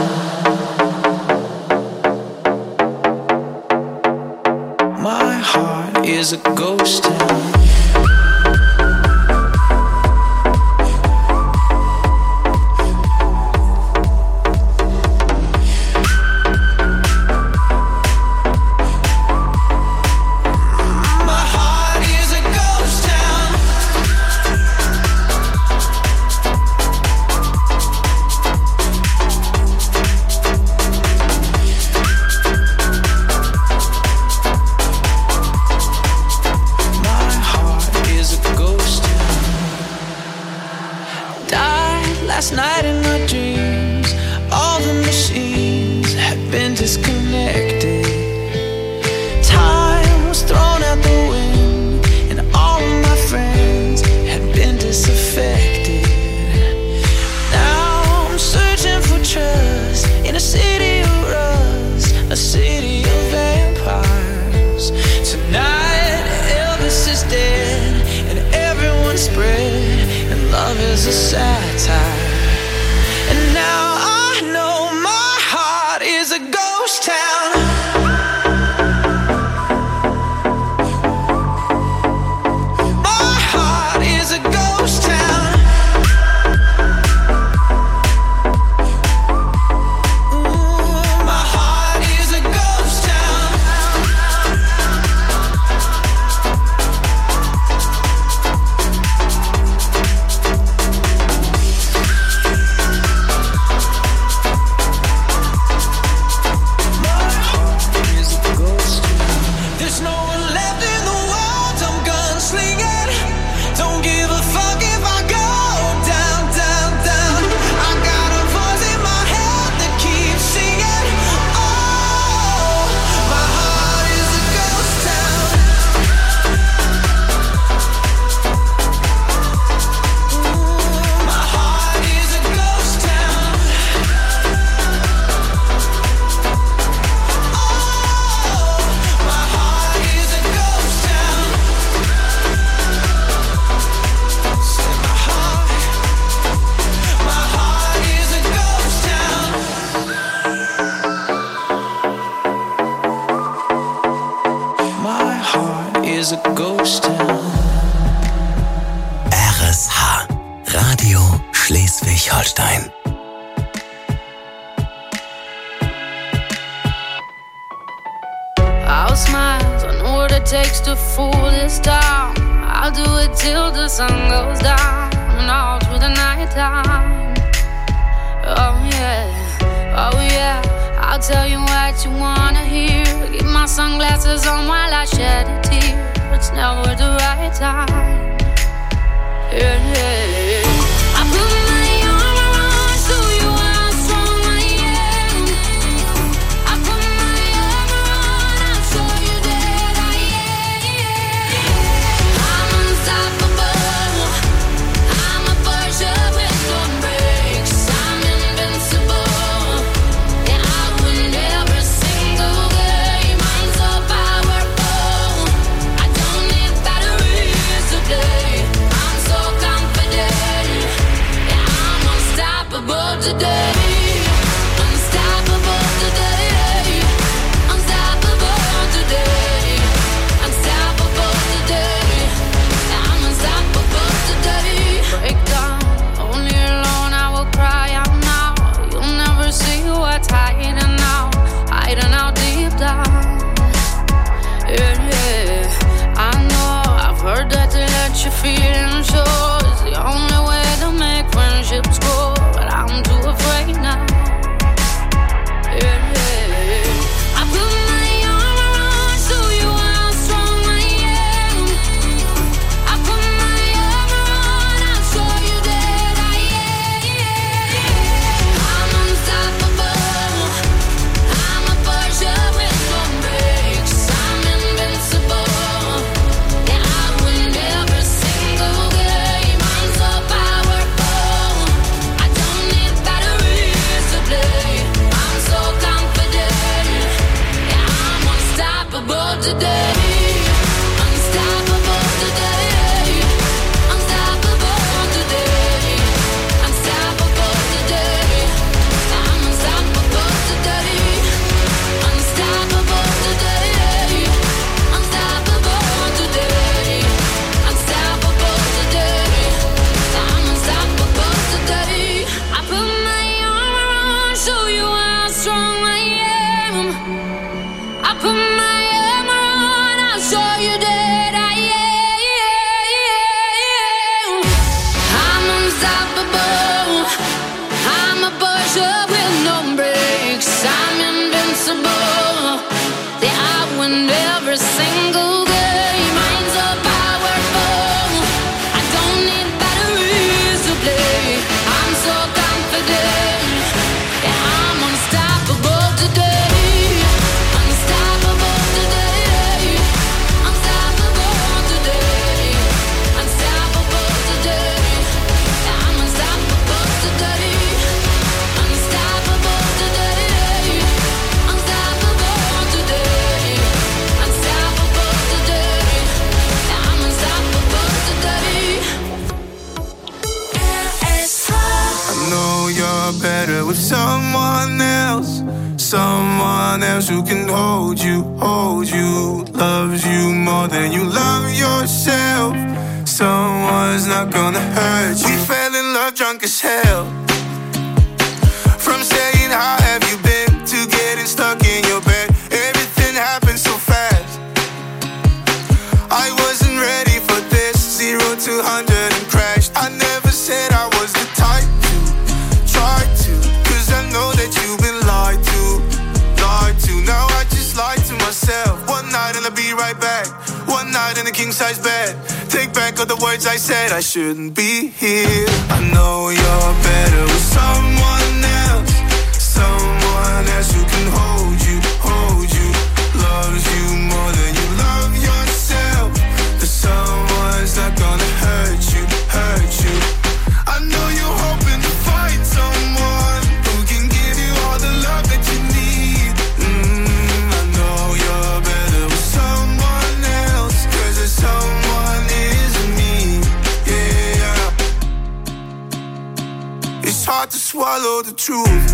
My heart is a ghost town. Last night in my dreams, all the machines had been disconnected. Time was thrown out the wind, and all of my friends had been disaffected. Now I'm searching for trust in a city of rust, a city of vampires. Tonight Elvis is dead, and everyone's spread, and love is a satire. And now I know my heart is a ghost town. My heart is a ghost town. Ooh, my heart is a ghost town. There's no one left in the world, I'm gunslinging. Don't give a fuck if I go down, down, down. I got a voice in my head that keeps singing. Oh, my heart is a ghost town. Ooh, my heart is a ghost town. My heart is a ghost town. Say my heart, my heart is a ghost town. My heart is a ghost town. R S H, Radio Schleswig-Holstein. I'll smile, I know what it takes to fool this town. I'll do it till the sun goes down and all through the night time. Oh yeah, oh yeah, I'll tell you what you wanna hear. Keep my sunglasses on while I shed a tear. It's never the right time. Yeah, yeah. I put my arm around, show you how strong I am. I put my arm around, I'll show you that I am. I'm unstoppable. I'm a Porsche with no brakes. I'm invincible. Yeah, I win every single game. I'm so powerful. I don't need batteries to play. I'm so confident. Yeah, I'm unstoppable today. Unstoppable today. Unstoppable today. Unstoppable today. Yeah, I'm unstoppable today. Break down, only alone I will cry out now. You'll never see what's hiding out, hiding out deep down. Yeah, yeah. I know I've heard that to let your feelings show is the only way to make friendships grow, but I'm too afraid now. Yeah, yeah. I put my arm around, show you how strong I am. I put my arm around, I'll show you that I am. show you how strong I am. I put my armor on, I'll show you that I am. I'm unstoppable. I'm a pusher with no brakes. I'm invincible. Yeah, I win every single game. Mine's so powerful. I don't need batteries to play. I'm so confident. Yeah, I'm unstoppable today. Unstoppable today. Unstoppable today. Unstoppable today. Yeah, I'm unstoppable today. Unstoppable today. Unstoppable today. Unstoppable today. Yeah, I'm unstoppable today. I know you're better with someone else. Someone else who can hold you, hold you. Loves you more than you love yourself. Someone's not gonna hurt you. We fell in love drunk as hell. From saying how have you been to getting stuck in your bed. Everything happened so fast. I wasn't ready for this. Zero to hundred and crashed. I never said I was the type to try to. Cause I know that you've been lied to. Lied to. Now I just lied to myself. One night and I'll be right back. One night in a king size bed. Take back all the words I said. I shouldn't be here. I know you're better with someone else. Someone else who can hold you, hold you. Loves you more than you love yourself. But someone's not gonna hurt you, hurt you. I know you're hoping to find someone who can give you all the love that you need. Mm, I know you're better with someone else. Cause there's someone isn't me. Yeah. It's hard to swallow the truth.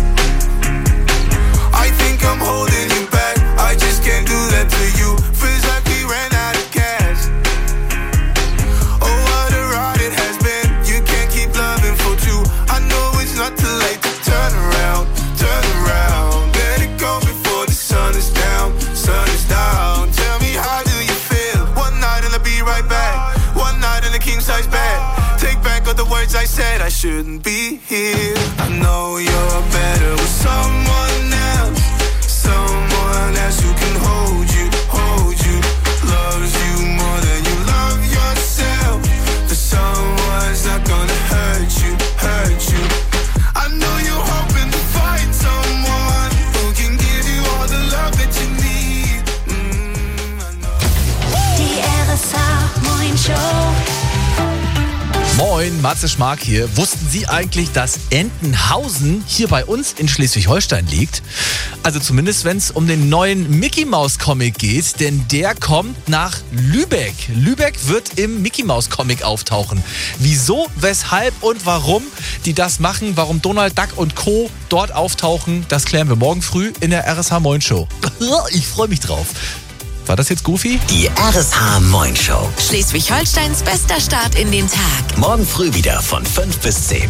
I think I'm holding you back. I just can't do that to you. Feels like we ran out of gas. Oh, what a ride it has been. You can't keep loving for two. I know it's not too late to turn around, turn around. Let it go before the sun is down, sun is down. Tell me, how do you feel? One night and I'll be right back. One night in a king size bed. Take back all the words I said. I shouldn't be here. I know you're better with someone else. Someone else who can hold you, hold you. Loves you more than you love yourself. But someone's not gonna hurt you, hurt you. I know you're hoping to find someone who can give you all the love that you need. Mm, I know. Die R S H Moin Show. Moin, Matze Schmark hier. Wussten Sie eigentlich, dass Entenhausen hier bei uns in Schleswig-Holstein liegt? Also zumindest, wenn es um den neuen Mickey-Maus-Comic geht, denn der kommt nach Lübeck. Lübeck wird im Mickey-Maus-Comic auftauchen. Wieso, weshalb und warum die das machen, warum Donald Duck und Co. dort auftauchen, das klären wir morgen früh in der R S H Moin Show. Ich freue mich drauf. War das jetzt goofy? Die R S H Moin Show. Schleswig-Holsteins bester Start in den Tag. Morgen früh wieder von fünf bis zehn.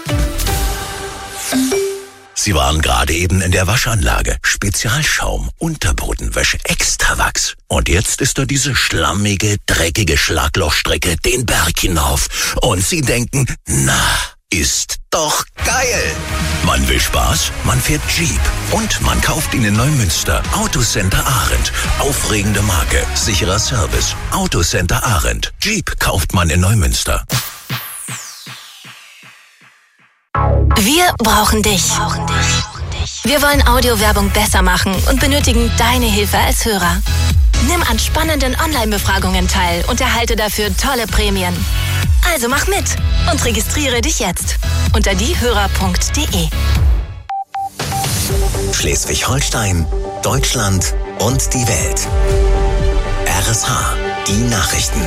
Sie waren gerade eben in der Waschanlage. Spezialschaum, Unterbodenwäsche, Extrawachs. Und jetzt ist da diese schlammige, dreckige Schlaglochstrecke den Berg hinauf. Und Sie denken, na, ist doch geil. Man will Spaß, man fährt Jeep und man kauft ihn in Neumünster. Autocenter Arendt. Aufregende Marke, sicherer Service. Autocenter Arendt. Jeep kauft man in Neumünster. Wir brauchen dich. Wir wollen Audiowerbung besser machen und benötigen deine Hilfe als Hörer. Nimm an spannenden Online-Befragungen teil und erhalte dafür tolle Prämien. Also mach mit und registriere dich jetzt unter diehörer punkt de. Schleswig-Holstein, Deutschland und die Welt. R S H, die Nachrichten.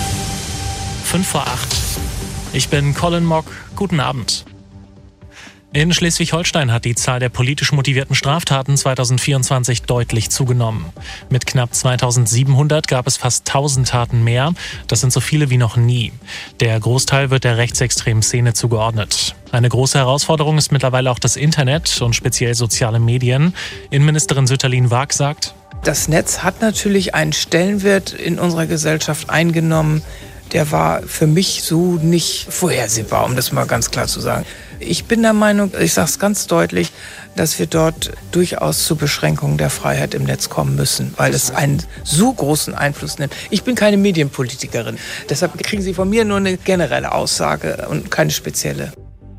fünf vor acht. Ich bin Colin Mock. Guten Abend. In Schleswig-Holstein hat die Zahl der politisch motivierten Straftaten zweitausendvierundzwanzig deutlich zugenommen. Mit knapp zweitausendsiebenhundert gab es fast tausend Taten mehr. Das sind so viele wie noch nie. Der Großteil wird der rechtsextremen Szene zugeordnet. Eine große Herausforderung ist mittlerweile auch das Internet und speziell soziale Medien. Innenministerin Sütterlin-Waag sagt: Das Netz hat natürlich einen Stellenwert in unserer Gesellschaft eingenommen. Der war für mich so nicht vorhersehbar, um das mal ganz klar zu sagen. Ich bin der Meinung, ich sage es ganz deutlich, dass wir dort durchaus zu Beschränkungen der Freiheit im Netz kommen müssen, weil es einen so großen Einfluss nimmt. Ich bin keine Medienpolitikerin, deshalb kriegen Sie von mir nur eine generelle Aussage und keine spezielle.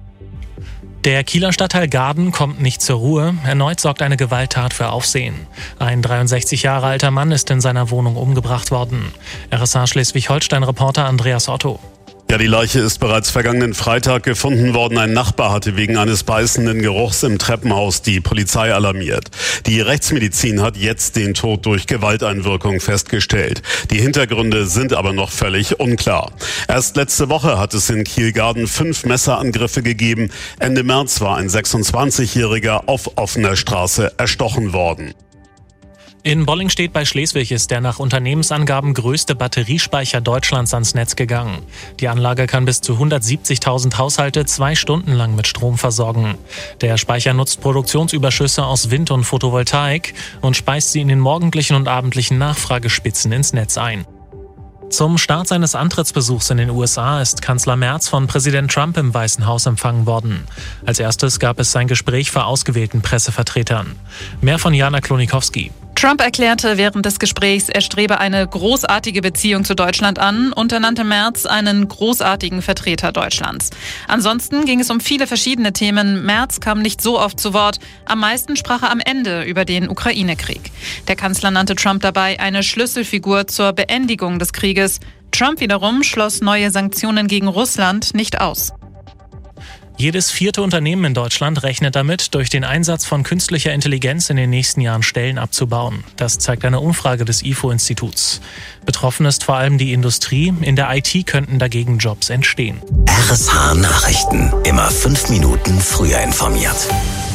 Der Kieler Stadtteil Gaden kommt nicht zur Ruhe. Erneut sorgt eine Gewalttat für Aufsehen. Ein dreiundsechzig Jahre alter Mann ist in seiner Wohnung umgebracht worden. R S A Schleswig-Holstein-Reporter Andreas Otto. Ja, die Leiche ist bereits vergangenen Freitag gefunden worden. Ein Nachbar hatte wegen eines beißenden Geruchs im Treppenhaus die Polizei alarmiert. Die Rechtsmedizin hat jetzt den Tod durch Gewalteinwirkung festgestellt. Die Hintergründe sind aber noch völlig unklar. Erst letzte Woche hat es in Kiel-Gaden fünf Messerangriffe gegeben. Ende März war ein sechsundzwanzigjähriger auf offener Straße erstochen worden. In Bollingstedt bei Schleswig ist der nach Unternehmensangaben größte Batteriespeicher Deutschlands ans Netz gegangen. Die Anlage kann bis zu hundertsiebzigtausend Haushalte zwei Stunden lang mit Strom versorgen. Der Speicher nutzt Produktionsüberschüsse aus Wind- und Photovoltaik und speist sie in den morgendlichen und abendlichen Nachfragespitzen ins Netz ein. Zum Start seines Antrittsbesuchs in den U S A ist Kanzler Merz von Präsident Trump im Weißen Haus empfangen worden. Als erstes gab es sein Gespräch vor ausgewählten Pressevertretern. Mehr von Jana Klonikowski. Trump erklärte während des Gesprächs, er strebe eine großartige Beziehung zu Deutschland an und ernannte Merz einen großartigen Vertreter Deutschlands. Ansonsten ging es um viele verschiedene Themen. Merz kam nicht so oft zu Wort. Am meisten sprach er am Ende über den Ukraine-Krieg. Der Kanzler nannte Trump dabei eine Schlüsselfigur zur Beendigung des Krieges. Trump wiederum schloss neue Sanktionen gegen Russland nicht aus. Jedes vierte Unternehmen in Deutschland rechnet damit, durch den Einsatz von künstlicher Intelligenz in den nächsten Jahren Stellen abzubauen. Das zeigt eine Umfrage des I F O-Instituts. Betroffen ist vor allem die Industrie. In der I T könnten dagegen Jobs entstehen. R S H Nachrichten. Immer fünf Minuten früher informiert.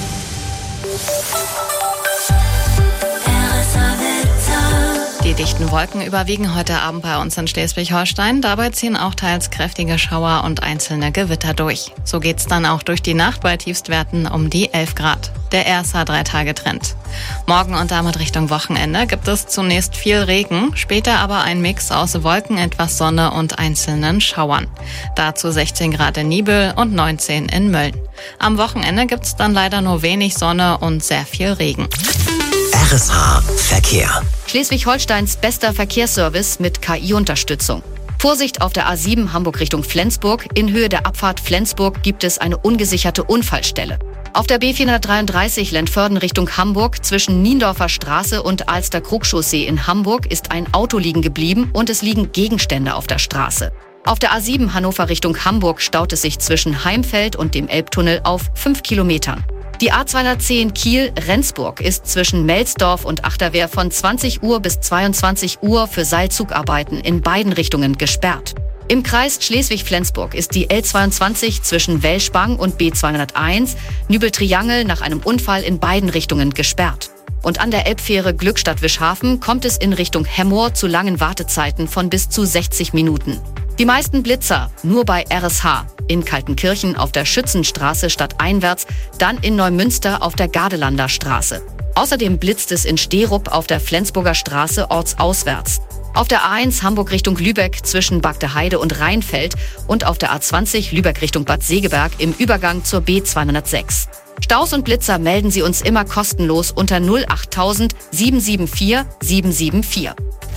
Die dichten Wolken überwiegen heute Abend bei uns in Schleswig-Holstein. Dabei ziehen auch teils kräftige Schauer und einzelne Gewitter durch. So geht's dann auch durch die Nacht bei Tiefstwerten um die elf Grad. Der R S A-Drei-Tage-Trend. Morgen und damit Richtung Wochenende gibt es zunächst viel Regen, später aber ein Mix aus Wolken, etwas Sonne und einzelnen Schauern. Dazu sechzehn Grad in Nibel und neunzehn in Mölln. Am Wochenende gibt's dann leider nur wenig Sonne und sehr viel Regen. R S H Verkehr. Schleswig-Holsteins bester Verkehrsservice mit K I-Unterstützung. Vorsicht auf der A sieben Hamburg Richtung Flensburg. In Höhe der Abfahrt Flensburg gibt es eine ungesicherte Unfallstelle. Auf der B vierhundertdreiunddreißig Lentförden Richtung Hamburg zwischen Niendorfer Straße und Alster-Krug-Chaussee in Hamburg ist ein Auto liegen geblieben und es liegen Gegenstände auf der Straße. Auf der A sieben Hannover Richtung Hamburg staut es sich zwischen Heimfeld und dem Elbtunnel auf fünf Kilometern. Die A zweihundertzehn Kiel-Rendsburg ist zwischen Melsdorf und Achterwehr von zwanzig Uhr bis zweiundzwanzig Uhr für Seilzugarbeiten in beiden Richtungen gesperrt. Im Kreis Schleswig-Flensburg ist die L zweiundzwanzig zwischen Wellspang und B zweihunderteins Nübel-Triangel nach einem Unfall in beiden Richtungen gesperrt. Und an der Elbfähre Glückstadt-Wischhafen kommt es in Richtung Hemmoor zu langen Wartezeiten von bis zu sechzig Minuten. Die meisten Blitzer nur bei R S H. In Kaltenkirchen auf der Schützenstraße stadteinwärts, dann in Neumünster auf der Gardelander Straße. Außerdem blitzt es in Sterup auf der Flensburger Straße ortsauswärts. Auf der A eins Hamburg Richtung Lübeck zwischen Bagdeheide und Rheinfeld und auf der A zwanzig Lübeck Richtung Bad Segeberg im Übergang zur B zweihundertsechs. Staus und Blitzer melden Sie uns immer kostenlos unter null acht null null sieben sieben vier sieben sieben vier.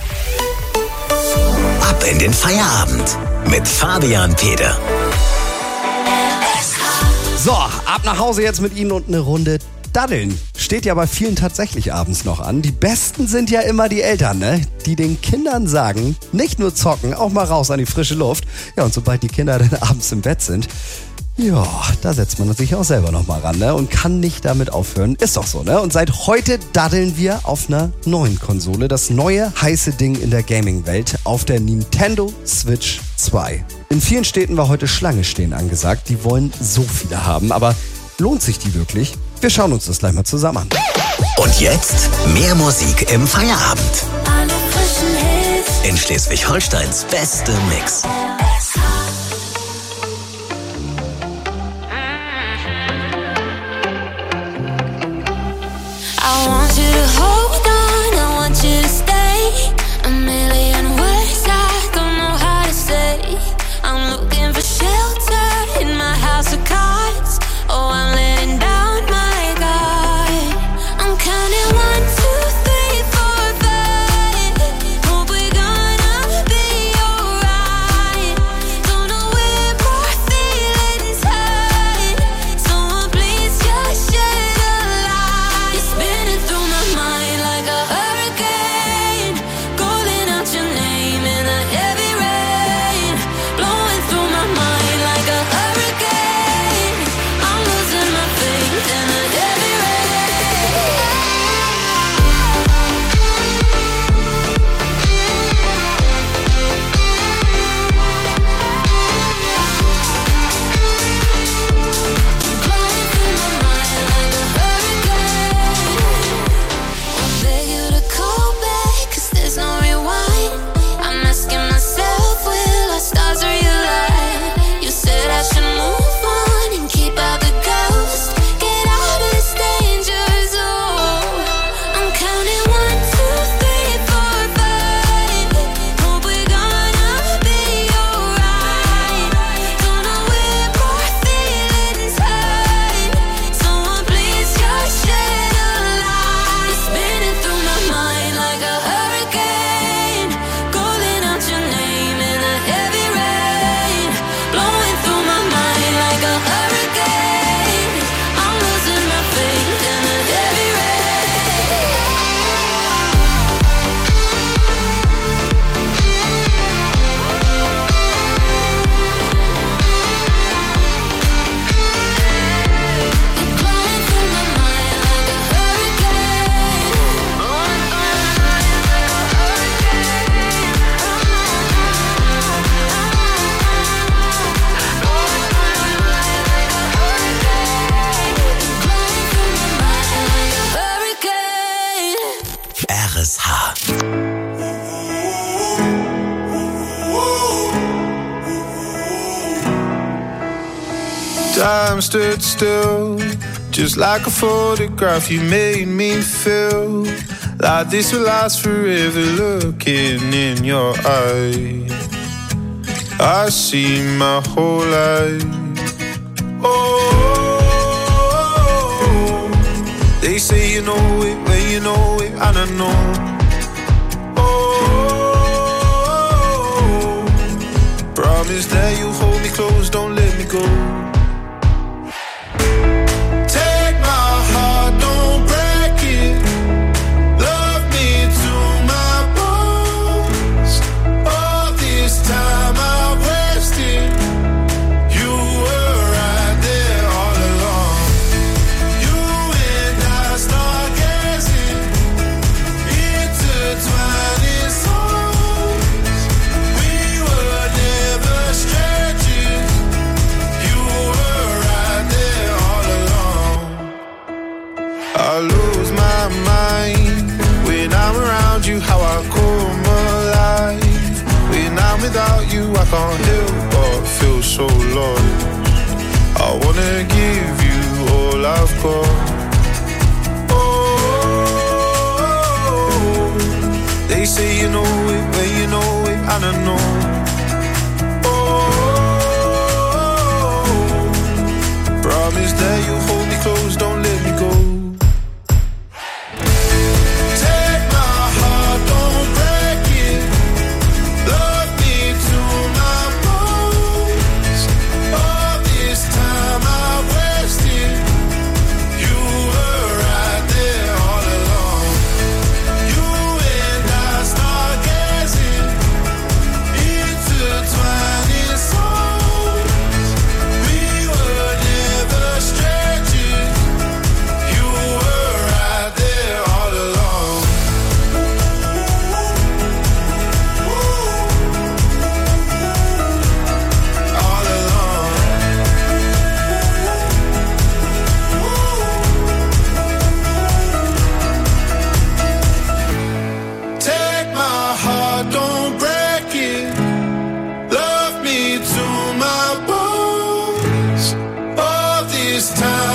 Ab in den Feierabend mit Fabian Peder. So, ab nach Hause jetzt mit Ihnen und eine Runde Daddeln. Steht ja bei vielen tatsächlich abends noch an. Die Besten sind ja immer die Eltern, ne? Die den Kindern sagen, nicht nur zocken, auch mal raus an die frische Luft. Ja, und sobald die Kinder dann abends im Bett sind, ja, da setzt man sich auch selber noch mal ran, ne? Und kann nicht damit aufhören. Ist doch so, ne? Und seit heute daddeln wir auf einer neuen Konsole. Das neue heiße Ding in der Gaming-Welt auf der Nintendo Switch zwei. In vielen Städten war heute Schlange stehen angesagt. Die wollen so viele haben, aber Lohnt sich die wirklich? Wir schauen uns das gleich mal zusammen an. Und jetzt mehr Musik im Feierabend. Alle frischen Hits. In Schleswig-Holsteins beste Mix. I want you to hold on, I want you to stay. A million words I don't know how to say. I'm looking for shelter in my house of cards. Oh, I'm letting down my guard. I'm counting one, two, three, four, five. Hope we're gonna be alright. Don't know where more feelings hide. Someone please just shed a light. It's spinning through my mind like a hurricane, calling out your name in a heavy rain, blowing through my mind like a hurricane. I'm losing my faith in a heavy rain. Blowing through my mind like a hurricane. I beg you to call back, 'cause there's no rewind. I'm asking myself, will our stars realign? You said I should move on and keep out the ghost. Get out of this danger zone. I'm counting one, two, three, four, five. Hope we're gonna be alright. Don't know where more feelings hide. Someone please just shed a light. It's spinning through my mind like a hurricane, calling out your name in a heavy rain, blowing through my mind like a hurricane. I'm losing my faith in a heavy rain. Blowing through my mind like a hurricane. Blowing through my mind like a hurricane. Blowing through my mind like a hurricane. Blowing through my mind like a hurricane. R S H. Time stood still, just like a photograph. You made me feel like this will last forever. Looking in your eyes, I see my whole life. Oh, they say you know it when you know it, and I know. Oh, promise that you hold me close, don't let me go. Take my heart, don't break it. Love me to my bones. All this time I wasted. You were right there all along. You and I stargazing, intertwining souls. We were never strangers. You were right there all along. I lose my mind when I'm around you, how I come alive. When I'm without you, I can't help but feel so lost. I wanna give you all I've got. Oh, they say you know it when you know it, and I know. Oh, promise that you hold me close, don't let me go. Take my heart, don't break it. Love me to my bones. All this time I wasted.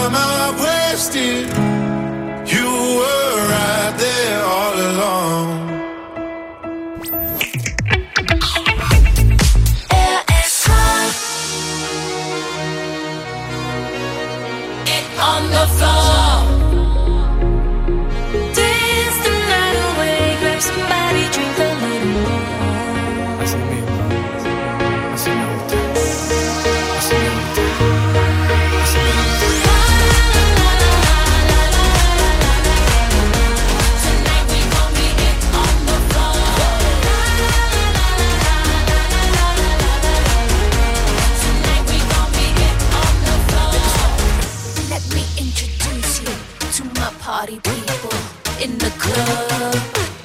time I've wasted. You were right there all along. R S K. It on the floor. Dance the night away, grab somebody, drink a little more. Let me introduce you to my party people in the club.